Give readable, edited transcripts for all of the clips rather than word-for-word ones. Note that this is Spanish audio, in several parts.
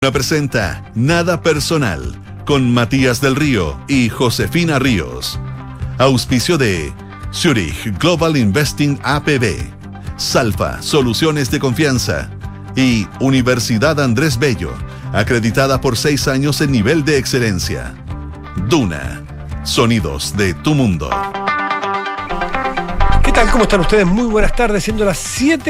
Presenta Nada Personal con Matías del Río y Josefina Ríos. Auspicio de Zurich Global Investing APB, Salfa Soluciones de Confianza y Universidad Andrés Bello, acreditada por 6 años en nivel de excelencia. Duna, sonidos de tu mundo. ¿Qué tal? ¿Cómo están ustedes? Muy buenas tardes, siendo las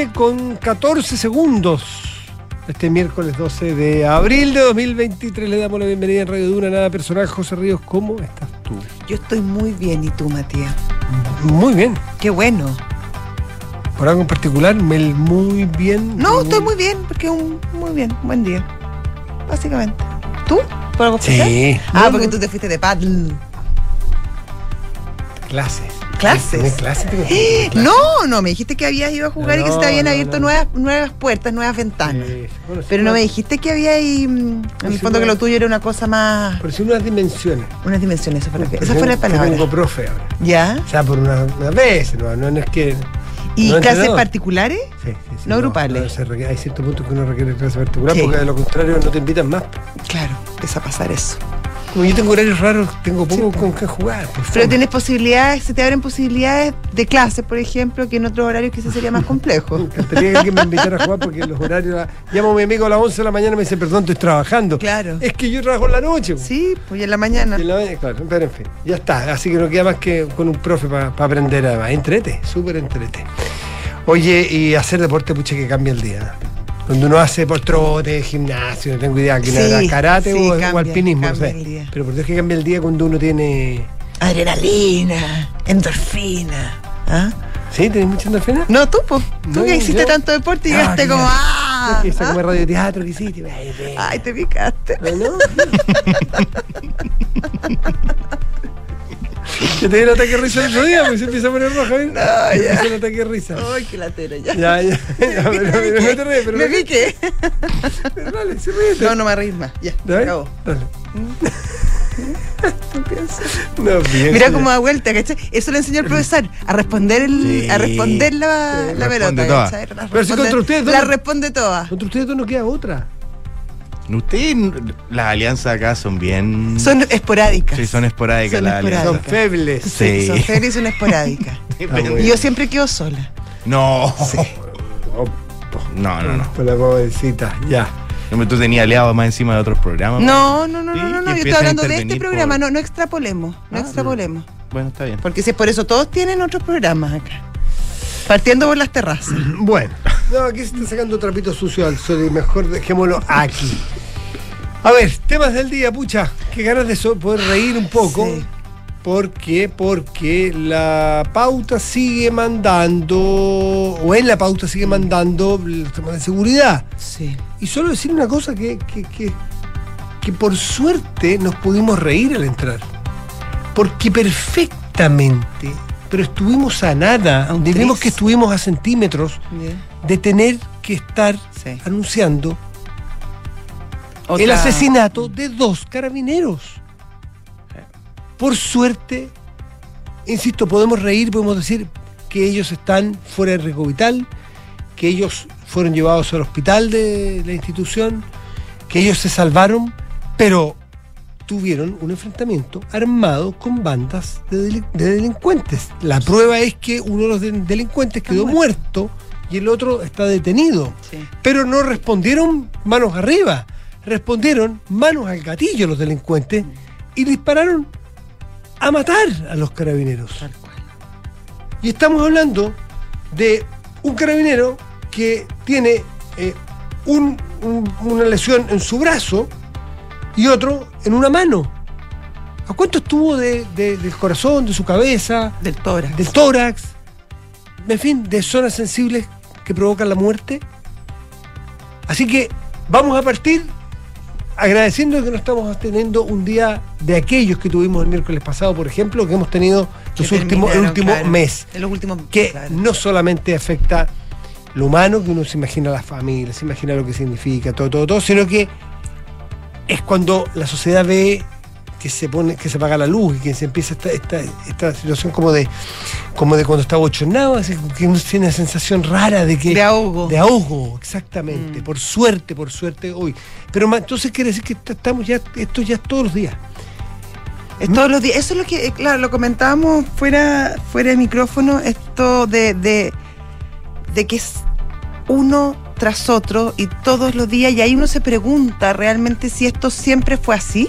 7:14. Este miércoles 12 de abril de 2023 le damos la bienvenida en Radio Duna, Nada Personal. José Ríos, ¿cómo estás tú? Yo estoy muy bien, ¿y tú, Matías? Muy bien. Qué bueno. ¿Por algo en particular? Muy bien. No, estoy muy bien, porque muy bien, un buen día. Básicamente. ¿Tú? ¿Por algo especial? Sí. Porque tú te fuiste de paddle. Clases. ¿Clases? ¿Clases? No, me dijiste que habías ido a jugar y que se te habían abierto nuevas puertas, nuevas ventanas. Bueno, pero no me dijiste que había ahí, en el fondo, que lo tuyo era una cosa más... Por decir unas dimensiones. Unas dimensiones, esa fue la palabra. Tengo profe ahora. ¿Ya? O sea, por una vez, no es que... ¿Y no clases entrenador. particulares? Sí. No grupales. Hay ciertos puntos que uno requiere clase particular, Sí. porque de lo contrario no te invitan más. Claro, empieza a pasar eso. Como yo tengo horarios raros, tengo poco con qué jugar. Pero tienes posibilidades, se te abren posibilidades de clases, por ejemplo, que en otros horarios quizás sería más complejo. Me encantaría que alguien me invitara a jugar, porque los horarios... Llamo a mi amigo a las 11 de la mañana y me dice, perdón, estoy trabajando. Claro. Es que yo trabajo en la noche. Sí, pues y en la mañana. Claro, pero en fin, ya está. Así que no queda más que con un profe para aprender además. Entrete, súper entrete. Oye, y hacer deporte, pucha, que cambia el día. Cuando uno hace por trote, gimnasio, no tengo idea, que era karate o alpinismo, no sé. el día. Pero por Dios que cambia el día cuando uno tiene... Adrenalina, endorfina. ¿Ah? ¿Sí? ¿Tenés mucha endorfina? No, tú, pues. Tú No, que hiciste yo- tanto deporte y Ah, llegaste como ¡ah! Es que esa como radioteatro que hiciste. Ay, te picaste. ¿No? Yo te di un ataque de risa el otro día, porque se empieza a poner roja, ¿ves? No, ya. Empieza un ataque de risa. Ay, qué latera, ya. Ya, pero no te ríes, pero Me piqué. pero dale, sí ríete. No me reís más. Ya, se ¿Dale? acabó. Dale. No, bien. Mira cómo da vuelta, ¿cachai? Eso le enseñó el profesor, a responder la Responde pelota, toda. ¿cachai? Pero si contra ustedes dos la no- responde toda. Contra ustedes dos no queda otra. Ustedes, las alianzas acá son bien... Son esporádicas. Sí, son esporádicas Son las alianzas. Son esporádicas. febles. Sí. Son felices y son esporádicas. bueno. Y yo siempre quedo sola. No. No. Por la pobrecita, ya. Tú tenías aliados más encima de otros programas. No. Sí, Yo y estoy empiezan a hablando de este intervenir programa. por- No extrapolemos. No extrapolemos. Bueno, está bien. Porque si es por eso, todos tienen otros programas acá. Partiendo por las terrazas. Bueno, no, aquí se está sacando trapitos sucios al sol y mejor dejémoslo aquí. A ver, temas del día, pucha. Qué ganas de poder reír un poco. Sí. ¿Por qué? Porque la pauta sigue mandando, o en la pauta sigue mandando el tema de seguridad. Sí. Y solo decir una cosa que por suerte nos pudimos reír al entrar. Porque perfectamente, pero estuvimos a nada, A un diremos tris. que estuvimos a centímetros Bien. de tener que estar Sí. anunciando el Otra- asesinato de 2 carabineros. Por suerte, insisto, podemos reír, podemos decir que ellos están fuera de riesgo vital, que ellos fueron llevados al hospital de la institución, que ellos se salvaron, pero tuvieron un enfrentamiento armado con bandas de delincuentes. La prueba es que uno de los delincuentes quedó muerto y el otro está detenido. Sí. Pero no respondieron manos arriba, respondieron manos al gatillo los delincuentes y dispararon a matar a los carabineros. Tal cual. Y estamos hablando de un carabinero que tiene una lesión en su brazo y otro en una mano. ¿A cuánto estuvo del corazón, de su cabeza, Del tórax. del tórax? En fin, de zonas sensibles que provocan la muerte. Así que vamos a partir agradeciendo que no estamos teniendo un día de aquellos que tuvimos el miércoles pasado, por ejemplo, que hemos tenido Que el último claro, mes, en los últimos que claro. no solamente afecta lo humano, que uno se imagina a la familia, se imagina lo que significa, todo, sino que es cuando la sociedad ve que se apaga la luz y que se empieza esta situación como de cuando está bochornado, así que uno tiene una sensación rara de ahogo. De ahogo, exactamente. Por suerte hoy. Pero entonces quiere decir que esto ya es todos los días. Es todos los días. Eso es lo que, claro, lo comentábamos fuera de micrófono, esto de que es uno tras otro y todos los días, y ahí uno se pregunta realmente si esto siempre fue así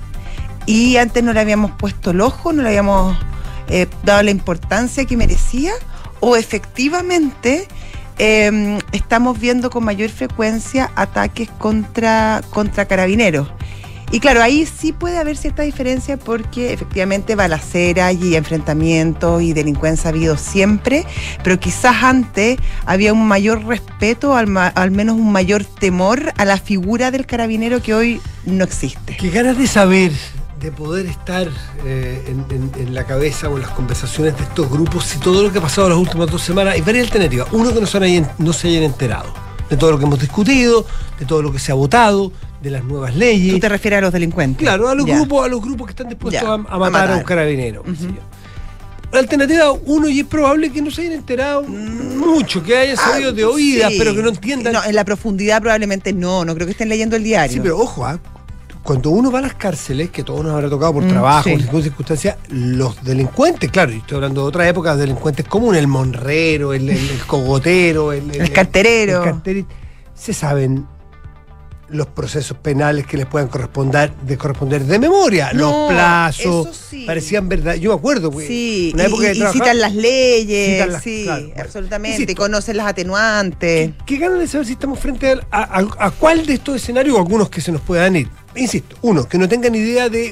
y antes no le habíamos puesto el ojo, no le habíamos dado la importancia que merecía, o efectivamente estamos viendo con mayor frecuencia ataques contra carabineros. Y claro, ahí sí puede haber cierta diferencia porque efectivamente balaceras y enfrentamientos y delincuencia ha habido siempre, pero quizás antes había un mayor respeto, al menos un mayor temor a la figura del carabinero que hoy no existe. Qué ganas de saber, de poder estar en la cabeza o en las conversaciones de estos grupos y todo lo que ha pasado las últimas 2 semanas. Hay varias alternativas. Uno, que no se hayan enterado de todo lo que hemos discutido, de todo lo que se ha votado, de las nuevas leyes. ¿Tú te refieres a los delincuentes? Claro, a los grupos que están dispuestos a matar a un carabinero. La alternativa 1, y es probable que no se hayan enterado mucho, que hayan sabido de oídas, pero que no entiendan. No, en la profundidad probablemente no creo que estén leyendo el diario. Sí, pero ojo, cuando uno va a las cárceles, que todos nos habrá tocado por trabajo, en ninguna circunstancia, los delincuentes, claro, y estoy hablando de otra época, los delincuentes comunes, el monrero, el cogotero, el carterero, se saben los procesos penales que les puedan corresponder de memoria, los plazos, parecían verdad. Yo me acuerdo, una época y citan las leyes, claro, absolutamente, insisto, y conocen las atenuantes. ¿Qué ganas de saber si estamos frente a cuál de estos escenarios, o algunos que se nos puedan ir? Insisto, uno, que no tengan idea de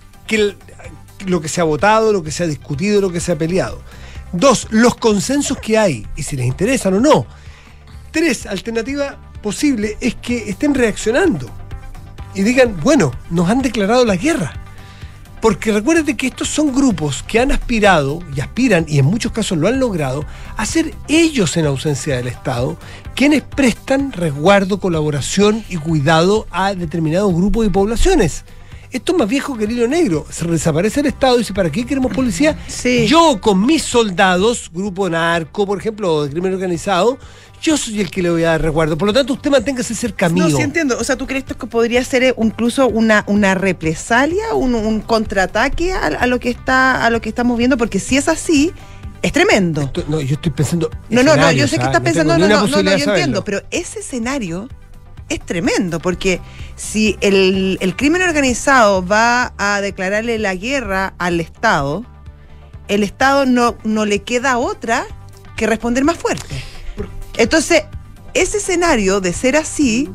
lo que se ha votado, lo que se ha discutido, lo que se ha peleado. 2, los consensos que hay, y si les interesan o no. 3, alternativa posible es que estén reaccionando y digan, bueno, nos han declarado la guerra. Porque recuérdate que estos son grupos que han aspirado y aspiran, y en muchos casos lo han logrado, a ser ellos, en ausencia del Estado, quienes prestan resguardo, colaboración y cuidado a determinados grupos y poblaciones. Esto es más viejo que el hilo negro. Se desaparece el Estado y dice, ¿para qué queremos policía? Sí. Yo con mis soldados, grupo narco, por ejemplo, o de crimen organizado, yo soy el que le voy a dar resguardo. Por lo tanto, usted manténgase cerca mío. No, sí entiendo. O sea, ¿tú crees que podría ser incluso una represalia, un contraataque a lo que estamos viendo? Porque si es así, es tremendo. Yo estoy pensando. No, yo sé que estás pensando, yo entiendo, pero ese escenario es tremendo, porque si el crimen organizado va a declararle la guerra al Estado, el Estado no le queda otra que responder más fuerte. Entonces, ese escenario, de ser así,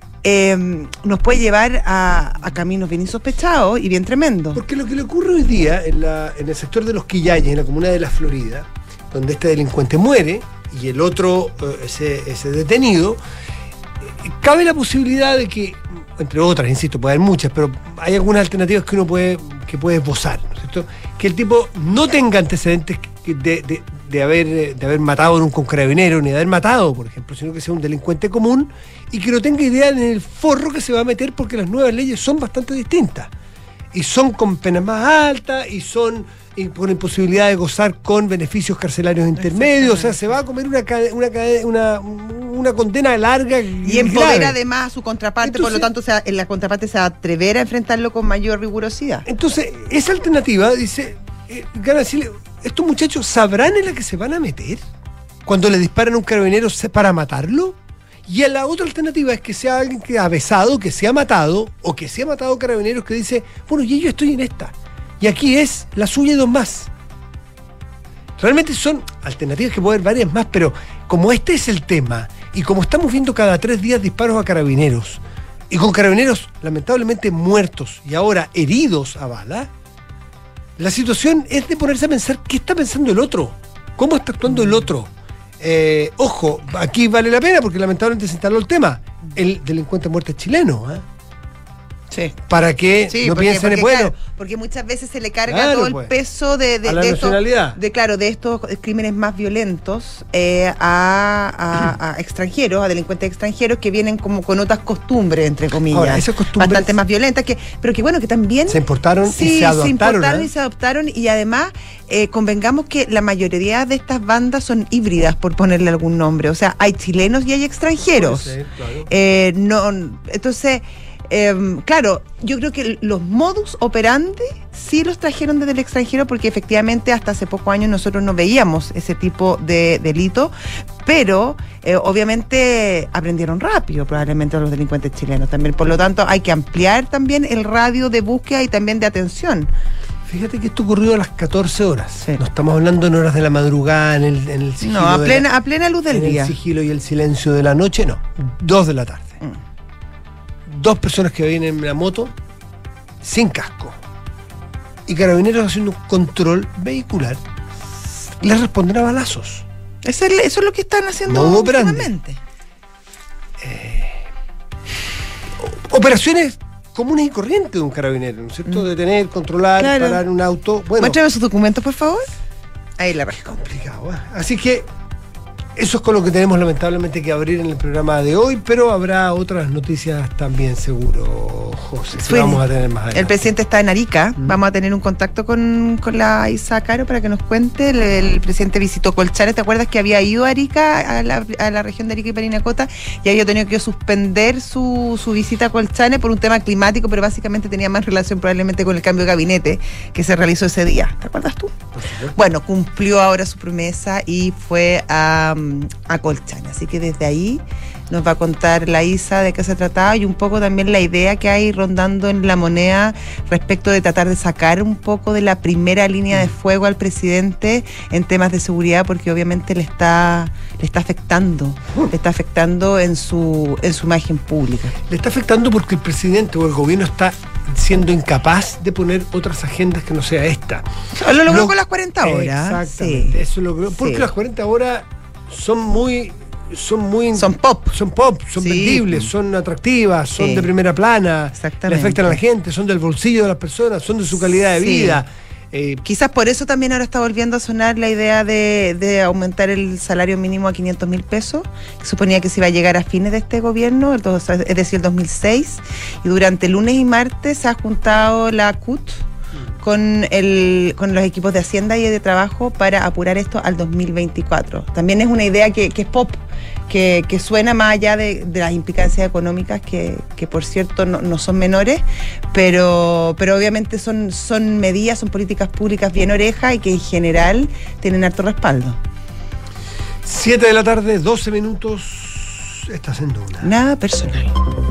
nos puede llevar a caminos bien insospechados y bien tremendos. Porque lo que le ocurre hoy día en el sector de Los Quillayes, en la comuna de La Florida, donde este delincuente muere y el otro, ese detenido, cabe la posibilidad de que, entre otras, insisto, puede haber muchas, pero hay algunas alternativas que uno puede esbozar, ¿no es cierto? Que el tipo no tenga antecedentes de haber matado nunca un carabinero, ni de haber matado, por ejemplo, sino que sea un delincuente común y que no tenga idea en el forro que se va a meter, porque las nuevas leyes son bastante distintas y son con penas más altas y son con imposibilidad de gozar con beneficios carcelarios intermedios. O sea, se va a comer una condena larga y empodera además a su contraparte. Entonces, por lo tanto, la contraparte se va a atrever a enfrentarlo con mayor rigurosidad. Entonces, esa alternativa dice, gana decirle, ¿estos muchachos sabrán en la que se van a meter cuando le disparan a un carabinero para matarlo? Y a la otra alternativa es que sea alguien que ha besado, que se ha matado, o que se ha matado carabineros, que dice, bueno, y yo estoy en esta, y aquí es la suya y 2 más. Realmente son alternativas que puede haber varias más, pero como este es el tema, y como estamos viendo cada 3 días disparos a carabineros, y con carabineros lamentablemente muertos y ahora heridos a bala, la situación es de ponerse a pensar qué está pensando el otro, cómo está actuando el otro. Ojo, aquí vale la pena porque lamentablemente se instaló el tema. El delincuente muerto es chileno, Sí. para que no piensen en bueno. Claro, porque muchas veces se le carga Claro, todo el pues, peso de a la nacionalidad. de estos crímenes más violentos a extranjeros, a delincuentes extranjeros que vienen como con otras costumbres, entre comillas. Ahora, esas costumbres bastante más violentas, pero que bueno, que también se importaron sí, y se adoptaron. y se adoptaron, y además convengamos que la mayoría de estas bandas son híbridas, por ponerle algún nombre. O sea, hay chilenos y hay extranjeros. Puede ser, claro. Entonces, claro, yo creo que los modus operandi sí los trajeron desde el extranjero, porque efectivamente hasta hace pocos años nosotros no veíamos ese tipo de delito, pero obviamente aprendieron rápido probablemente los delincuentes chilenos también. Por lo tanto, hay que ampliar también el radio de búsqueda y también de atención. Fíjate que esto ocurrió a las 14 horas. Sí. No estamos hablando en horas de la madrugada, en el sigilo. No, a plena luz del día. En el sigilo y el silencio de la noche, no. 2 de la tarde. 2 personas que vienen en la moto sin casco. Y carabineros haciendo un control vehicular. Les responden a balazos. Eso es lo que están haciendo Modo operandi. últimamente. Operaciones comunes y corrientes de un carabinero, ¿no es cierto? Detener, controlar, Claro. parar un auto. Bueno, Muéstrame sus documentos, por favor. Ahí la es complicado. Así que eso es con lo que tenemos lamentablemente que abrir en el programa de hoy, pero habrá otras noticias también seguro, José, que vamos a tener más adelante. El presidente está en Arica. Vamos a tener un contacto con la Isa Caro para que nos cuente. El presidente visitó Colchane. ¿Te acuerdas que había ido a Arica, a la región de Arica y Parinacota, y había tenido que suspender su visita a Colchane por un tema climático, pero básicamente tenía más relación probablemente con el cambio de gabinete que se realizó ese día? ¿Te acuerdas tú? Bueno, cumplió ahora su promesa y fue a Colchane. Así que desde ahí nos va a contar la Isa de qué se trataba, y un poco también la idea que hay rondando en La Moneda respecto de tratar de sacar un poco de la primera línea de fuego al presidente en temas de seguridad, porque obviamente le está afectando en su imagen pública. Le está afectando porque el presidente o el gobierno está siendo incapaz de poner otras agendas que no sea esta. Lo logró con las 40 horas. Exactamente, Sí. eso logró, porque Sí. las 40 horas son pop, son Sí. vendibles, son atractivas, son Sí. de primera plana, Exactamente. le afectan a la gente, son del bolsillo de las personas, son de su calidad de Sí. vida. Quizás por eso también ahora está volviendo a sonar la idea de aumentar el salario mínimo a 500.000 pesos. Suponía que se iba a llegar a fines de este gobierno, es decir, el 2006. Y durante lunes y martes se ha juntado la CUT con los equipos de Hacienda y de Trabajo para apurar esto al 2024. También es una idea que es pop, que suena más allá de las implicancias económicas, que por cierto no son menores, pero obviamente son medidas, son políticas públicas bien orejas y que en general tienen harto respaldo. 7 de la tarde, 12 minutos, estás en Duna. Nada personal.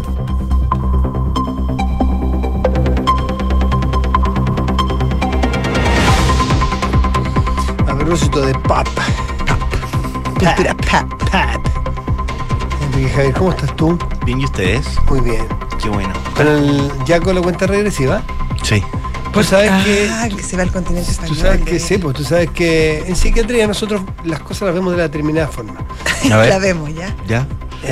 A propósito de pop. Cultura pop. Enrique Javier, ¿cómo estás tú? Bien, ¿y ustedes? Muy bien. Qué bueno. Ya con la cuenta regresiva. Sí. Pues sabes que que se va al continente tú español. sabes que sí, pues tú sabes que en psiquiatría nosotros las cosas las vemos de la determinada forma. A ver. La vemos ya. ¿Ya?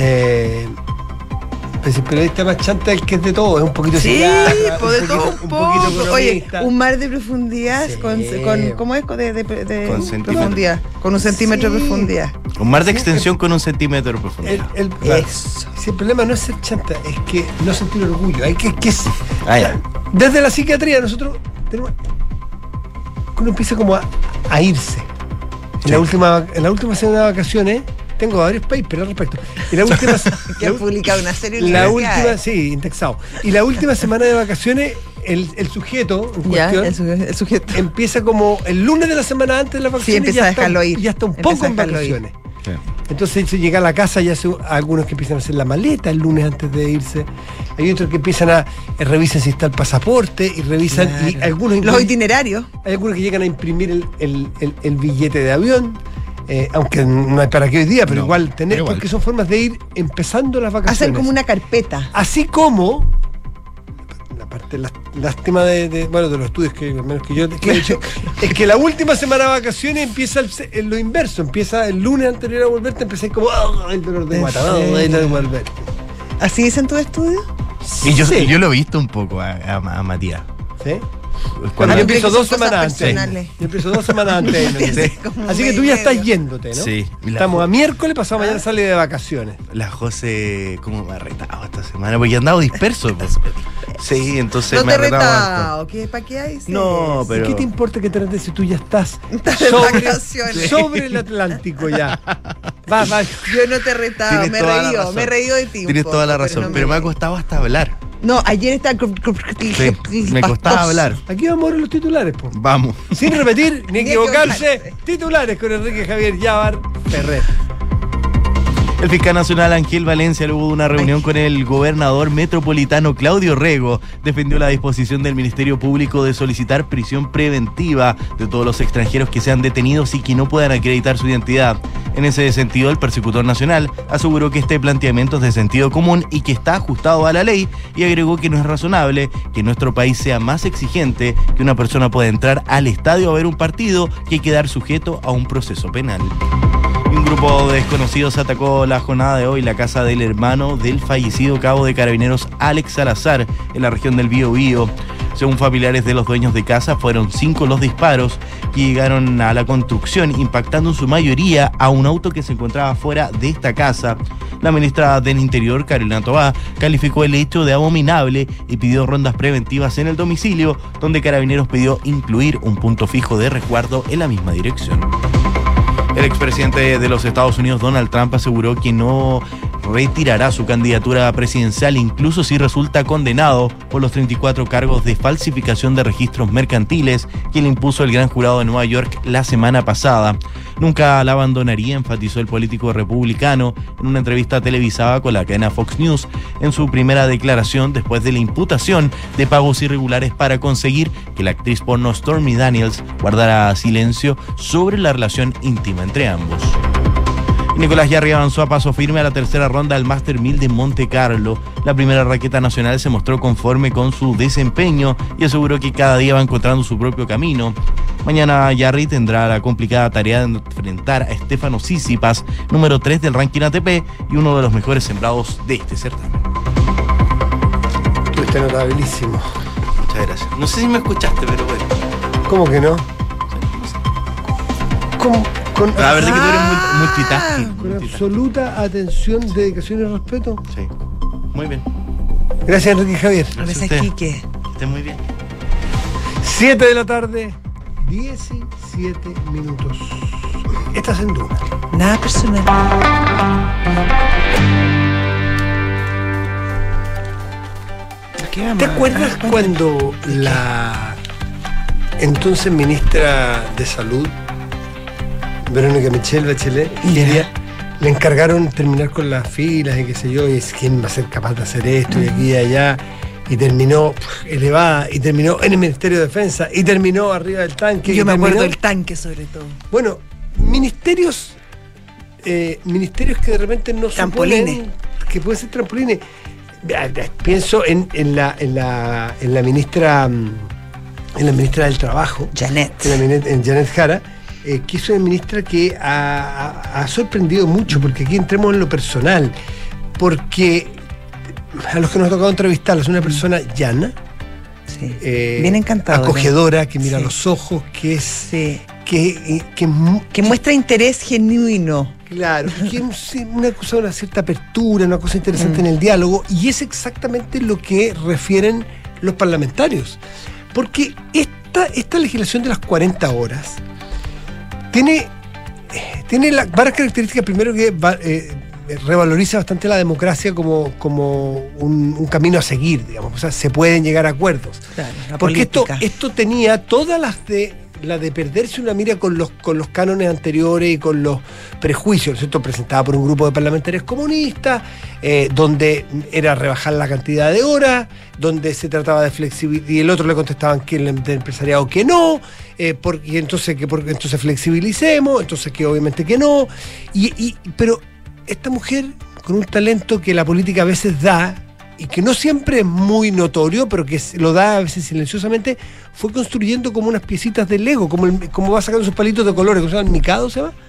Pues el periodista más chanta es el que es de todo, es un poquito Sí, psiquiatra, pues de todo un poco. poquito Oye, economista. un mar de profundidad Sí. con ¿cómo es? De Con centímetro. profundidad. Con un centímetro de Sí. profundidad. Un mar de extensión con un centímetro de profundidad. Claro. Eso. Si el problema no es ser chanta, es que no sentir orgullo. Hay que Ah, ya. desde la psiquiatría nosotros tenemos uno empieza como a irse. En la última semana de vacaciones tengo varios papers al respecto. Y la última Que han publicado una serie de la universidades. última, sí, indexado. Y la última semana de vacaciones el sujeto en Ya, cuestión el sujeto. empieza como el lunes de la semana antes de las vacaciones. empieza a dejarlo ir. Ya está un Empieza poco a en dejarlo ir. vacaciones. Entonces se llega a la casa y hace algunos que empiezan a hacer la maleta el lunes antes de irse. Hay otros que empiezan a revisan si está el pasaporte y revisan. Claro. Y algunos Los itinerarios. hay algunos que llegan a imprimir el billete de avión. Aunque no hay para qué hoy día, pero No, igual tener, pero igual. porque son formas de ir empezando las vacaciones. Hacen como una carpeta. Así como la parte lástima de los estudios que al menos que yo que he hecho, es que la última semana de vacaciones empieza lo inverso, empieza el lunes anterior a volverte, empecé como el dolor de guata, ¿En serio? de volver. ¿Así dicen tu estudio? Y yo, Sí. y yo lo he visto un poco a Matías. ¿Sí? Cuando- Bueno, yo empiezo Son 2 cosas semanas antes. personales. Yo empiezo 2 semanas antes. Sí. Como Así que mes tú y ya estás medio. yéndote, ¿no? Sí. Y la- Estamos a miércoles, pasado mañana sale de vacaciones. La José, ¿cómo me ha retado esta semana? Porque he andado disperso. Pues. Sí, entonces No me te ha retado harto. retado. ¿Qué, ¿Para qué hay? No, ¿Y pero... qué te importa que te retes si tú ya estás Estás de vacaciones. sobre el Atlántico ya? Va. Yo no te he retado, Tienes me he toda la reído, razón. me he reído de ti. un Tienes toda la poco, razón, no pero me ha costado hasta hablar. No, ayer estaba. Sí, me costaba hablar. Aquí vamos a ver los titulares, po. Vamos. Sin repetir ni Ni equivocarse. equivocarse. Titulares con Enrique Javier Llávar Ferrer. El fiscal nacional Ángel Valencia, luego de una reunión con el gobernador metropolitano Claudio Rego, defendió la disposición del Ministerio Público de solicitar prisión preventiva de todos los extranjeros que sean detenidos y que no puedan acreditar su identidad. En ese sentido, el persecutor nacional aseguró que este planteamiento es de sentido común y que está ajustado a la ley, y agregó que no es razonable que nuestro país sea más exigente que una persona pueda entrar al estadio a ver un partido que quedar sujeto a un proceso penal. Un grupo de desconocidos atacó la jornada de hoy la casa del hermano del fallecido cabo de Carabineros Alex Salazar en la región del Biobío. Según familiares de los dueños de casa, fueron 5 los disparos que llegaron a la construcción, impactando en su mayoría a un auto que se encontraba fuera de esta casa. La ministra del Interior, Carolina Tobá, calificó el hecho de abominable y pidió rondas preventivas en el domicilio, donde Carabineros pidió incluir un punto fijo de resguardo en la misma dirección. El expresidente de los Estados Unidos, Donald Trump, aseguró que no retirará su candidatura presidencial incluso si resulta condenado por los 34 cargos de falsificación de registros mercantiles que le impuso el gran jurado de Nueva York la semana pasada. Nunca la abandonaría, enfatizó el político republicano en una entrevista televisada con la cadena Fox News en su primera declaración después de la imputación de pagos irregulares para conseguir que la actriz porno Stormy Daniels guardara silencio sobre la relación íntima entre ambos. Nicolás Jarry avanzó a paso firme a la tercera ronda del Master 1000 de Monte Carlo. La primera raqueta nacional se mostró conforme con su desempeño y aseguró que cada día va encontrando su propio camino. Mañana Jarry tendrá la complicada tarea de enfrentar a Stefano Tsitsipas, número 3 del ranking ATP y uno de los mejores sembrados de este certamen. Estuviste notabilísimo. Muchas gracias. No sé si me escuchaste, pero bueno. ¿Cómo que no? ¿Cómo? La verdad que tú eres multitasking. Con absoluta atención, dedicación y respeto. Sí. Muy bien. Gracias, Enrique Javier. Gracias, usted. Quique. Que esté muy bien. 7 de la tarde, 17 minutos. Estás en Duna. Nada personal. ¿Qué vamos ¿Te a- acuerdas ah, cuando la entonces ministra de Salud, Verónica Michelle Bachelet, Ya. le encargaron terminar con las filas y qué sé yo, y es quién va a ser capaz de hacer esto y aquí y allá, y terminó elevada, y terminó en el Ministerio de Defensa, y terminó arriba del tanque. Yo y me acuerdo terminó- del tanque, sobre todo. Bueno, ministerios que de repente no Trampolines. suponen que pueden ser trampolines. Pienso en la ministra del Trabajo, Janet. en Janet Jara, que es una ministra que ha sorprendido mucho, porque aquí entremos en lo personal, porque a los que nos ha tocado entrevistarla es una persona llana, Sí. Bien encantadora. acogedora, que mira Sí. los ojos, que es Sí. que muestra interés genuino. claro, que es una cierta apertura, una cosa interesante en el diálogo, y es exactamente lo que refieren los parlamentarios. Porque esta legislación de las 40 horas tiene varias características. Primero, que revaloriza bastante la democracia como un camino a seguir, digamos. O sea, se pueden llegar a acuerdos. Claro, la Porque política. esto tenía todas la de perderse una mira con los cánones anteriores y con los prejuicios, ¿cierto? Presentada por un grupo de parlamentarios comunistas, donde era rebajar la cantidad de horas, donde se trataba de flexibilizar, y el otro le contestaban que el empresariado que no, y entonces entonces flexibilicemos, entonces que obviamente que no, pero esta mujer con un talento que la política a veces da, y que no siempre es muy notorio, pero que lo da a veces silenciosamente, fue construyendo como unas piecitas de Lego, como va sacando sus palitos de colores, ¿cómo se llama? ¿Micado se llama?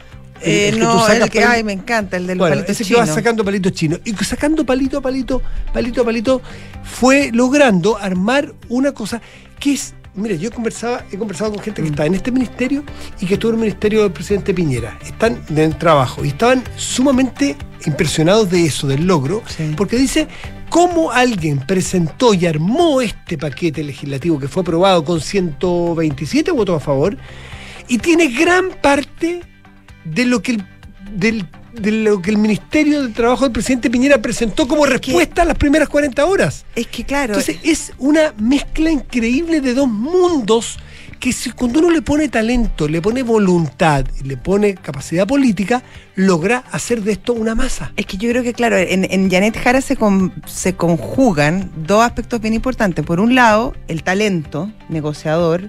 el que tú No, sacas el que, palito. ay, me encanta, el del Bueno, palito ese que chino. va sacando palitos chinos. Y sacando palito a palito, fue logrando armar una cosa que es. Mira, he conversado con gente que está en este ministerio y que estuvo en el ministerio del presidente Piñera. Están en el trabajo y estaban sumamente impresionados de eso, del logro, Sí. porque dice cómo alguien presentó y armó este paquete legislativo que fue aprobado con 127 votos a favor y tiene gran parte de lo que el Ministerio del Trabajo del presidente Piñera presentó como respuesta a las primeras 40 horas. Es que claro, Entonces es una mezcla increíble de dos mundos que cuando uno le pone talento, le pone voluntad y le pone capacidad política, logra hacer de esto una masa. es que yo creo que, claro, en Janet Jara se conjugan dos aspectos bien importantes. Por un lado, el talento negociador,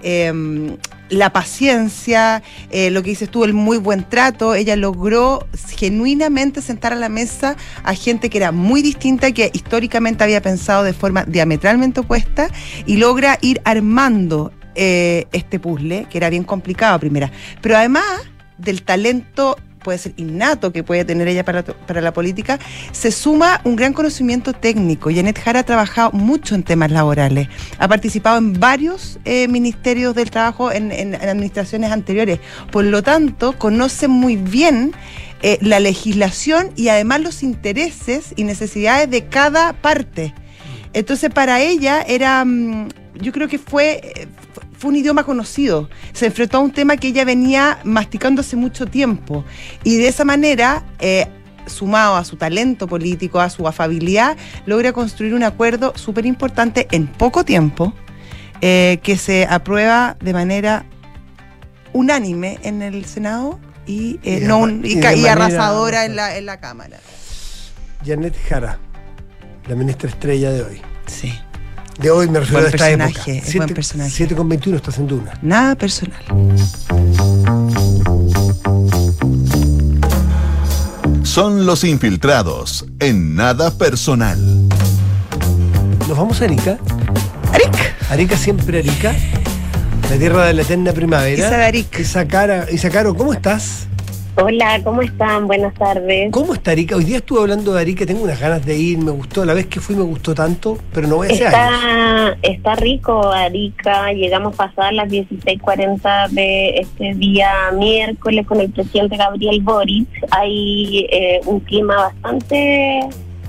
la paciencia, lo que dices tú, el muy buen trato. Ella logró genuinamente sentar a la mesa a gente que era muy distinta, que históricamente había pensado de forma diametralmente opuesta, y logra ir armando este puzzle, que era bien complicado a primera. Pero además del talento, puede ser innato, que puede tener ella para la política, se suma un gran conocimiento técnico. Janet Jara ha trabajado mucho en temas laborales, ha participado en varios ministerios del trabajo en administraciones anteriores, por lo tanto conoce muy bien la legislación y además los intereses y necesidades de cada parte. Entonces para ella era, yo creo que fue un idioma conocido, se enfrentó a un tema que ella venía masticando hace mucho tiempo, y de esa manera, sumado a su talento político, a su afabilidad, logra construir un acuerdo súper importante en poco tiempo, que se aprueba de manera unánime en el Senado y arrasadora en la Cámara. Janet Jara, la ministra estrella de hoy. Sí. De hoy me refiero Buen a esta personaje, época. es buen personaje. 7:21 estás en Duna. Nada personal. Son los infiltrados en Nada Personal. Nos vamos a Arica. Arica, siempre Arica. La tierra de la eterna primavera. Isa de Arica. Isa Caro, ¿cómo estás? Hola, ¿cómo están? Buenas tardes. ¿Cómo está Arica? Hoy día estuve hablando de Arica, tengo unas ganas de ir, me gustó, la vez que fui me gustó tanto, pero no voy a hacer años. Está rico Arica, llegamos pasadas las 16:40 de este día miércoles con el presidente Gabriel Boric. Hay un clima bastante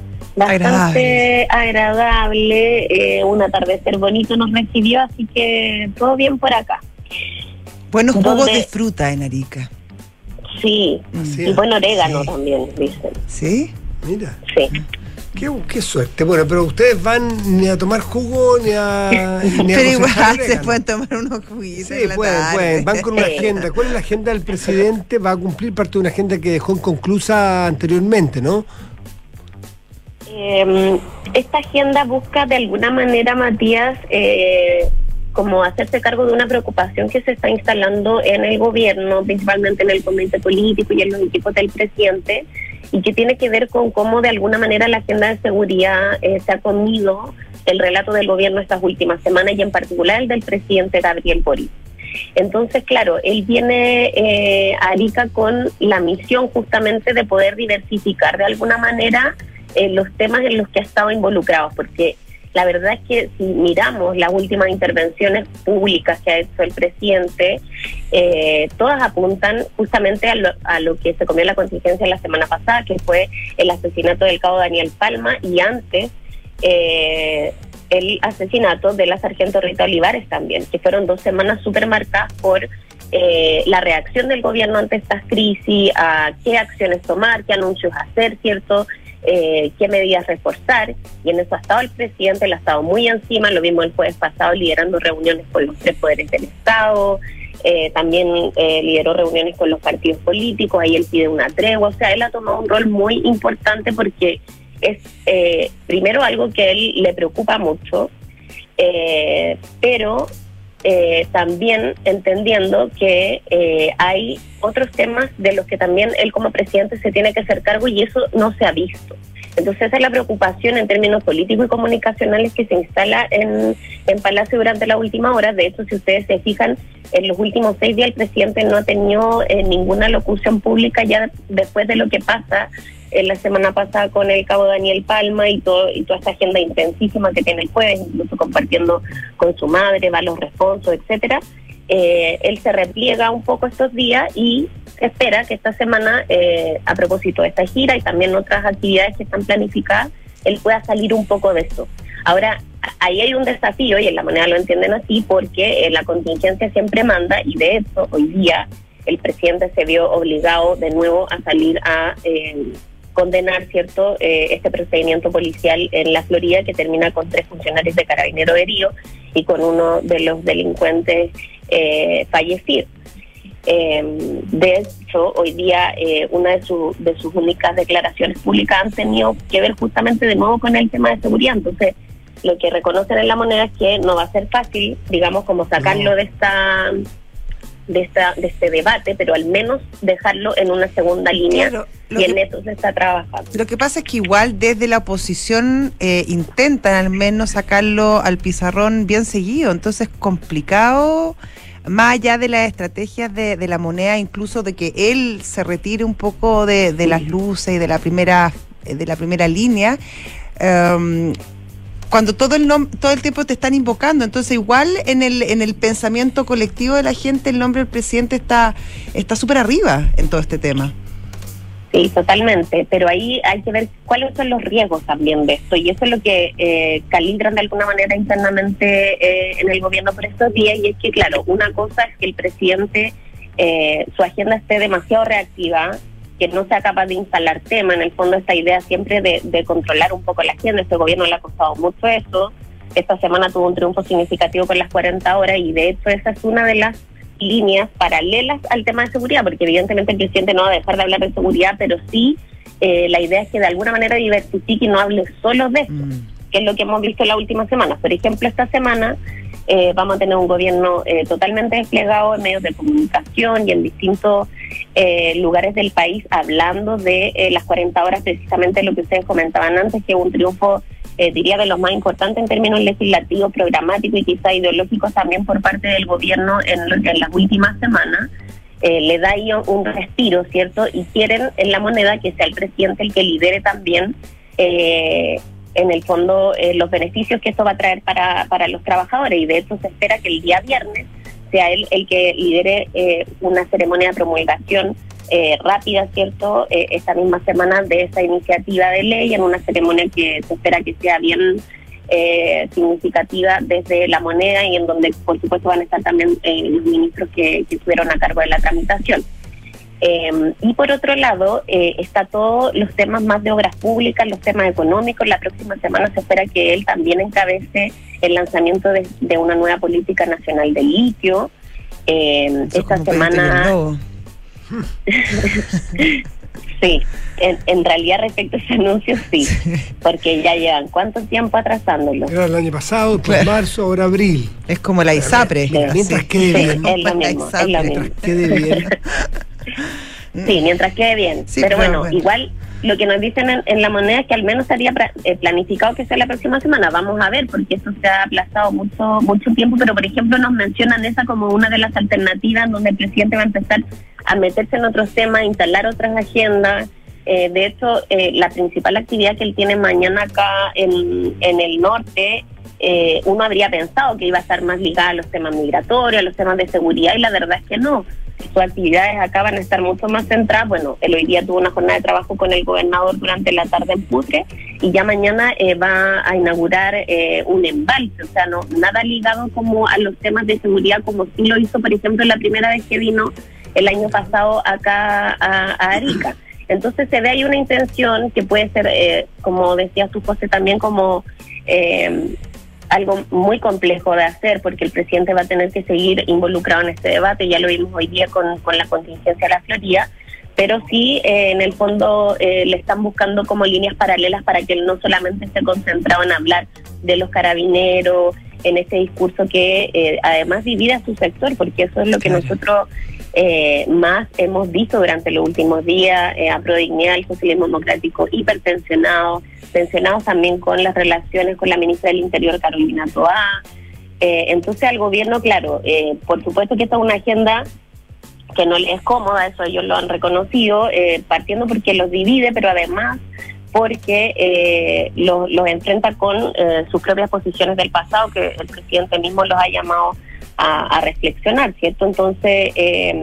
agradable, un atardecer bonito nos recibió, así que todo bien por acá. Buenos jugos ¿Dónde? de fruta en Arica. Sí, Así y es. buen orégano Sí. también, dicen. ¿Sí? Mira, Sí. qué suerte. Bueno, pero ustedes van ni a tomar jugo ni a Pero cosechar igual se orégano. pueden tomar unos juguitos. Sí, en la tarde. pueden. Van con una agenda. ¿Cuál es la agenda del presidente? Va a cumplir parte de una agenda que dejó inconclusa anteriormente, ¿no? Esta agenda busca de alguna manera, Matías, como hacerse cargo de una preocupación que se está instalando en el gobierno, principalmente en el comité político y en los equipos del presidente, y que tiene que ver con cómo de alguna manera la agenda de seguridad se ha comido el relato del gobierno estas últimas semanas, y en particular el del presidente Gabriel Boric. Entonces, claro, él viene a Arica con la misión justamente de poder diversificar de alguna manera los temas en los que ha estado involucrado, porque la verdad es que si miramos las últimas intervenciones públicas que ha hecho el presidente, todas apuntan justamente a lo que se comió la contingencia la semana pasada, que fue el asesinato del cabo Daniel Palma, y antes el asesinato de la sargento Rita Olivares también, que fueron 2 semanas súper marcadas por la reacción del gobierno ante estas crisis, a qué acciones tomar, qué anuncios hacer, ¿cierto?, qué medidas reforzar, y en eso ha estado el presidente, él ha estado muy encima, lo vimos el jueves pasado liderando reuniones con los 3 poderes del Estado, también lideró reuniones con los partidos políticos, ahí él pide una tregua, o sea, él ha tomado un rol muy importante porque es primero algo que a él le preocupa mucho, pero también entendiendo que hay otros temas de los que también él como presidente se tiene que hacer cargo, y eso no se ha visto. Entonces esa es la preocupación en términos políticos y comunicacionales que se instala en Palacio durante la última hora. De hecho, si ustedes se fijan, en los últimos 6 días el presidente no ha tenido ninguna locución pública ya después de lo que pasa la semana pasada con el cabo Daniel Palma y toda esta agenda intensísima que tiene el jueves, incluso compartiendo con su madre, va a los responsos, etcétera. Él se repliega un poco estos días y se espera que esta semana, a propósito de esta gira y también otras actividades que están planificadas, él pueda salir un poco de esto. Ahora, ahí hay un desafío, y en La Moneda lo entienden así, porque la contingencia siempre manda, y de hecho, hoy día el presidente se vio obligado de nuevo a salir a condenar, ¿cierto?, este procedimiento policial en la Florida que termina con 3 funcionarios de Carabineros heridos y con uno de los delincuentes fallecido. De hecho, hoy día una de sus únicas declaraciones públicas han tenido que ver justamente de nuevo con el tema de seguridad. Entonces, lo que reconocen en La Moneda es que no va a ser fácil, digamos, como sacarlo de este debate, pero al menos dejarlo en una segunda línea. Claro, y en eso se está trabajando. Lo que pasa es que igual desde la oposición intentan al menos sacarlo al pizarrón bien seguido, entonces es complicado, más allá de las estrategias de La Moneda, incluso de que él se retire un poco de las luces y de la primera línea, cuando todo el tiempo te están invocando. Entonces igual en el pensamiento colectivo de la gente el nombre del presidente está súper arriba en todo este tema. Sí, totalmente, pero ahí hay que ver cuáles son los riesgos también de esto, y eso es lo que calibran de alguna manera internamente en el gobierno por estos días, y es que, claro, una cosa es que el presidente, su agenda esté demasiado reactiva, que no sea capaz de instalar tema. En el fondo, esta idea siempre de controlar un poco la agenda, este gobierno le ha costado mucho eso. Esta semana tuvo un triunfo significativo con las 40 horas, y de hecho esa es una de las líneas paralelas al tema de seguridad, porque evidentemente el presidente no va a dejar de hablar de seguridad, pero sí la idea es que de alguna manera diversifique y no hable solo de esto, que es lo que hemos visto en las últimas semanas. Por ejemplo, esta semana vamos a tener un gobierno totalmente desplegado en medios de comunicación y en distintos lugares del país, hablando de las 40 horas, precisamente lo que ustedes comentaban antes, que un triunfo diría de los más importantes en términos legislativos, programáticos y quizá ideológicos también por parte del gobierno en las últimas semanas. Le da ahí un respiro, ¿cierto? Y quieren en La Moneda que sea el presidente el que lidere también en el fondo los beneficios que esto va a traer para los trabajadores, y de hecho se espera que el día viernes sea él el que lidere una ceremonia de promulgación rápida, ¿cierto?, esta misma semana de esa iniciativa de ley, en una ceremonia que se espera que sea bien significativa desde La Moneda, y en donde por supuesto van a estar también los ministros que estuvieron a cargo de la tramitación. Y por otro lado, está todos los temas más de obras públicas, los temas económicos. La próxima semana se espera que él también encabece el lanzamiento de una nueva política nacional del litio. Esta semana... Sí, en realidad respecto a ese anuncio sí, porque ya llevan ¿cuánto tiempo atrasándolo? Era el año pasado, pues marzo, ahora abril. Es como la ISAPRE. Mientras quede bien. Es lo mismo, es lo mismo. Mientras quede bien. Sí, mientras quede bien. Sí, pero bueno, bueno, igual lo que nos dicen en La Moneda es que al menos estaría planificado que sea la próxima semana. Vamos a ver, porque esto se ha aplazado mucho tiempo, pero por ejemplo nos mencionan esa como una de las alternativas donde el presidente va a empezar a meterse en otros temas, instalar otras agendas. De hecho, la principal actividad que él tiene mañana acá en el norte, uno habría pensado que iba a estar más ligada a los temas migratorios, a los temas de seguridad, y la verdad es que no. Sus actividades acá van a estar mucho más centradas. Bueno, él hoy día tuvo una jornada de trabajo con el gobernador durante la tarde en Putre, y ya mañana va a inaugurar un embalse, o sea, no nada ligado como a los temas de seguridad, como sí lo hizo, por ejemplo, la primera vez que vino el año pasado acá a Arica. Entonces se ve ahí una intención que puede ser, como decía tú, José, también como algo muy complejo de hacer, porque el presidente va a tener que seguir involucrado en este debate. Ya lo vimos hoy día con la contingencia de la Florida, pero sí, en el fondo le están buscando como líneas paralelas para que él no solamente esté concentrado en hablar de los carabineros en ese discurso que además divide a su sector, porque eso es lo que nosotros más hemos visto durante los últimos días, a Prodignidad, el socialismo democrático hipertensionado, tensionados también con las relaciones con la ministra del Interior, Carolina Toá. Entonces al gobierno, claro, por supuesto que esta es una agenda que no les es cómoda, eso ellos lo han reconocido, partiendo porque los divide, pero además porque los enfrenta con sus propias posiciones del pasado, que el presidente mismo los ha llamado a reflexionar, ¿cierto? Entonces,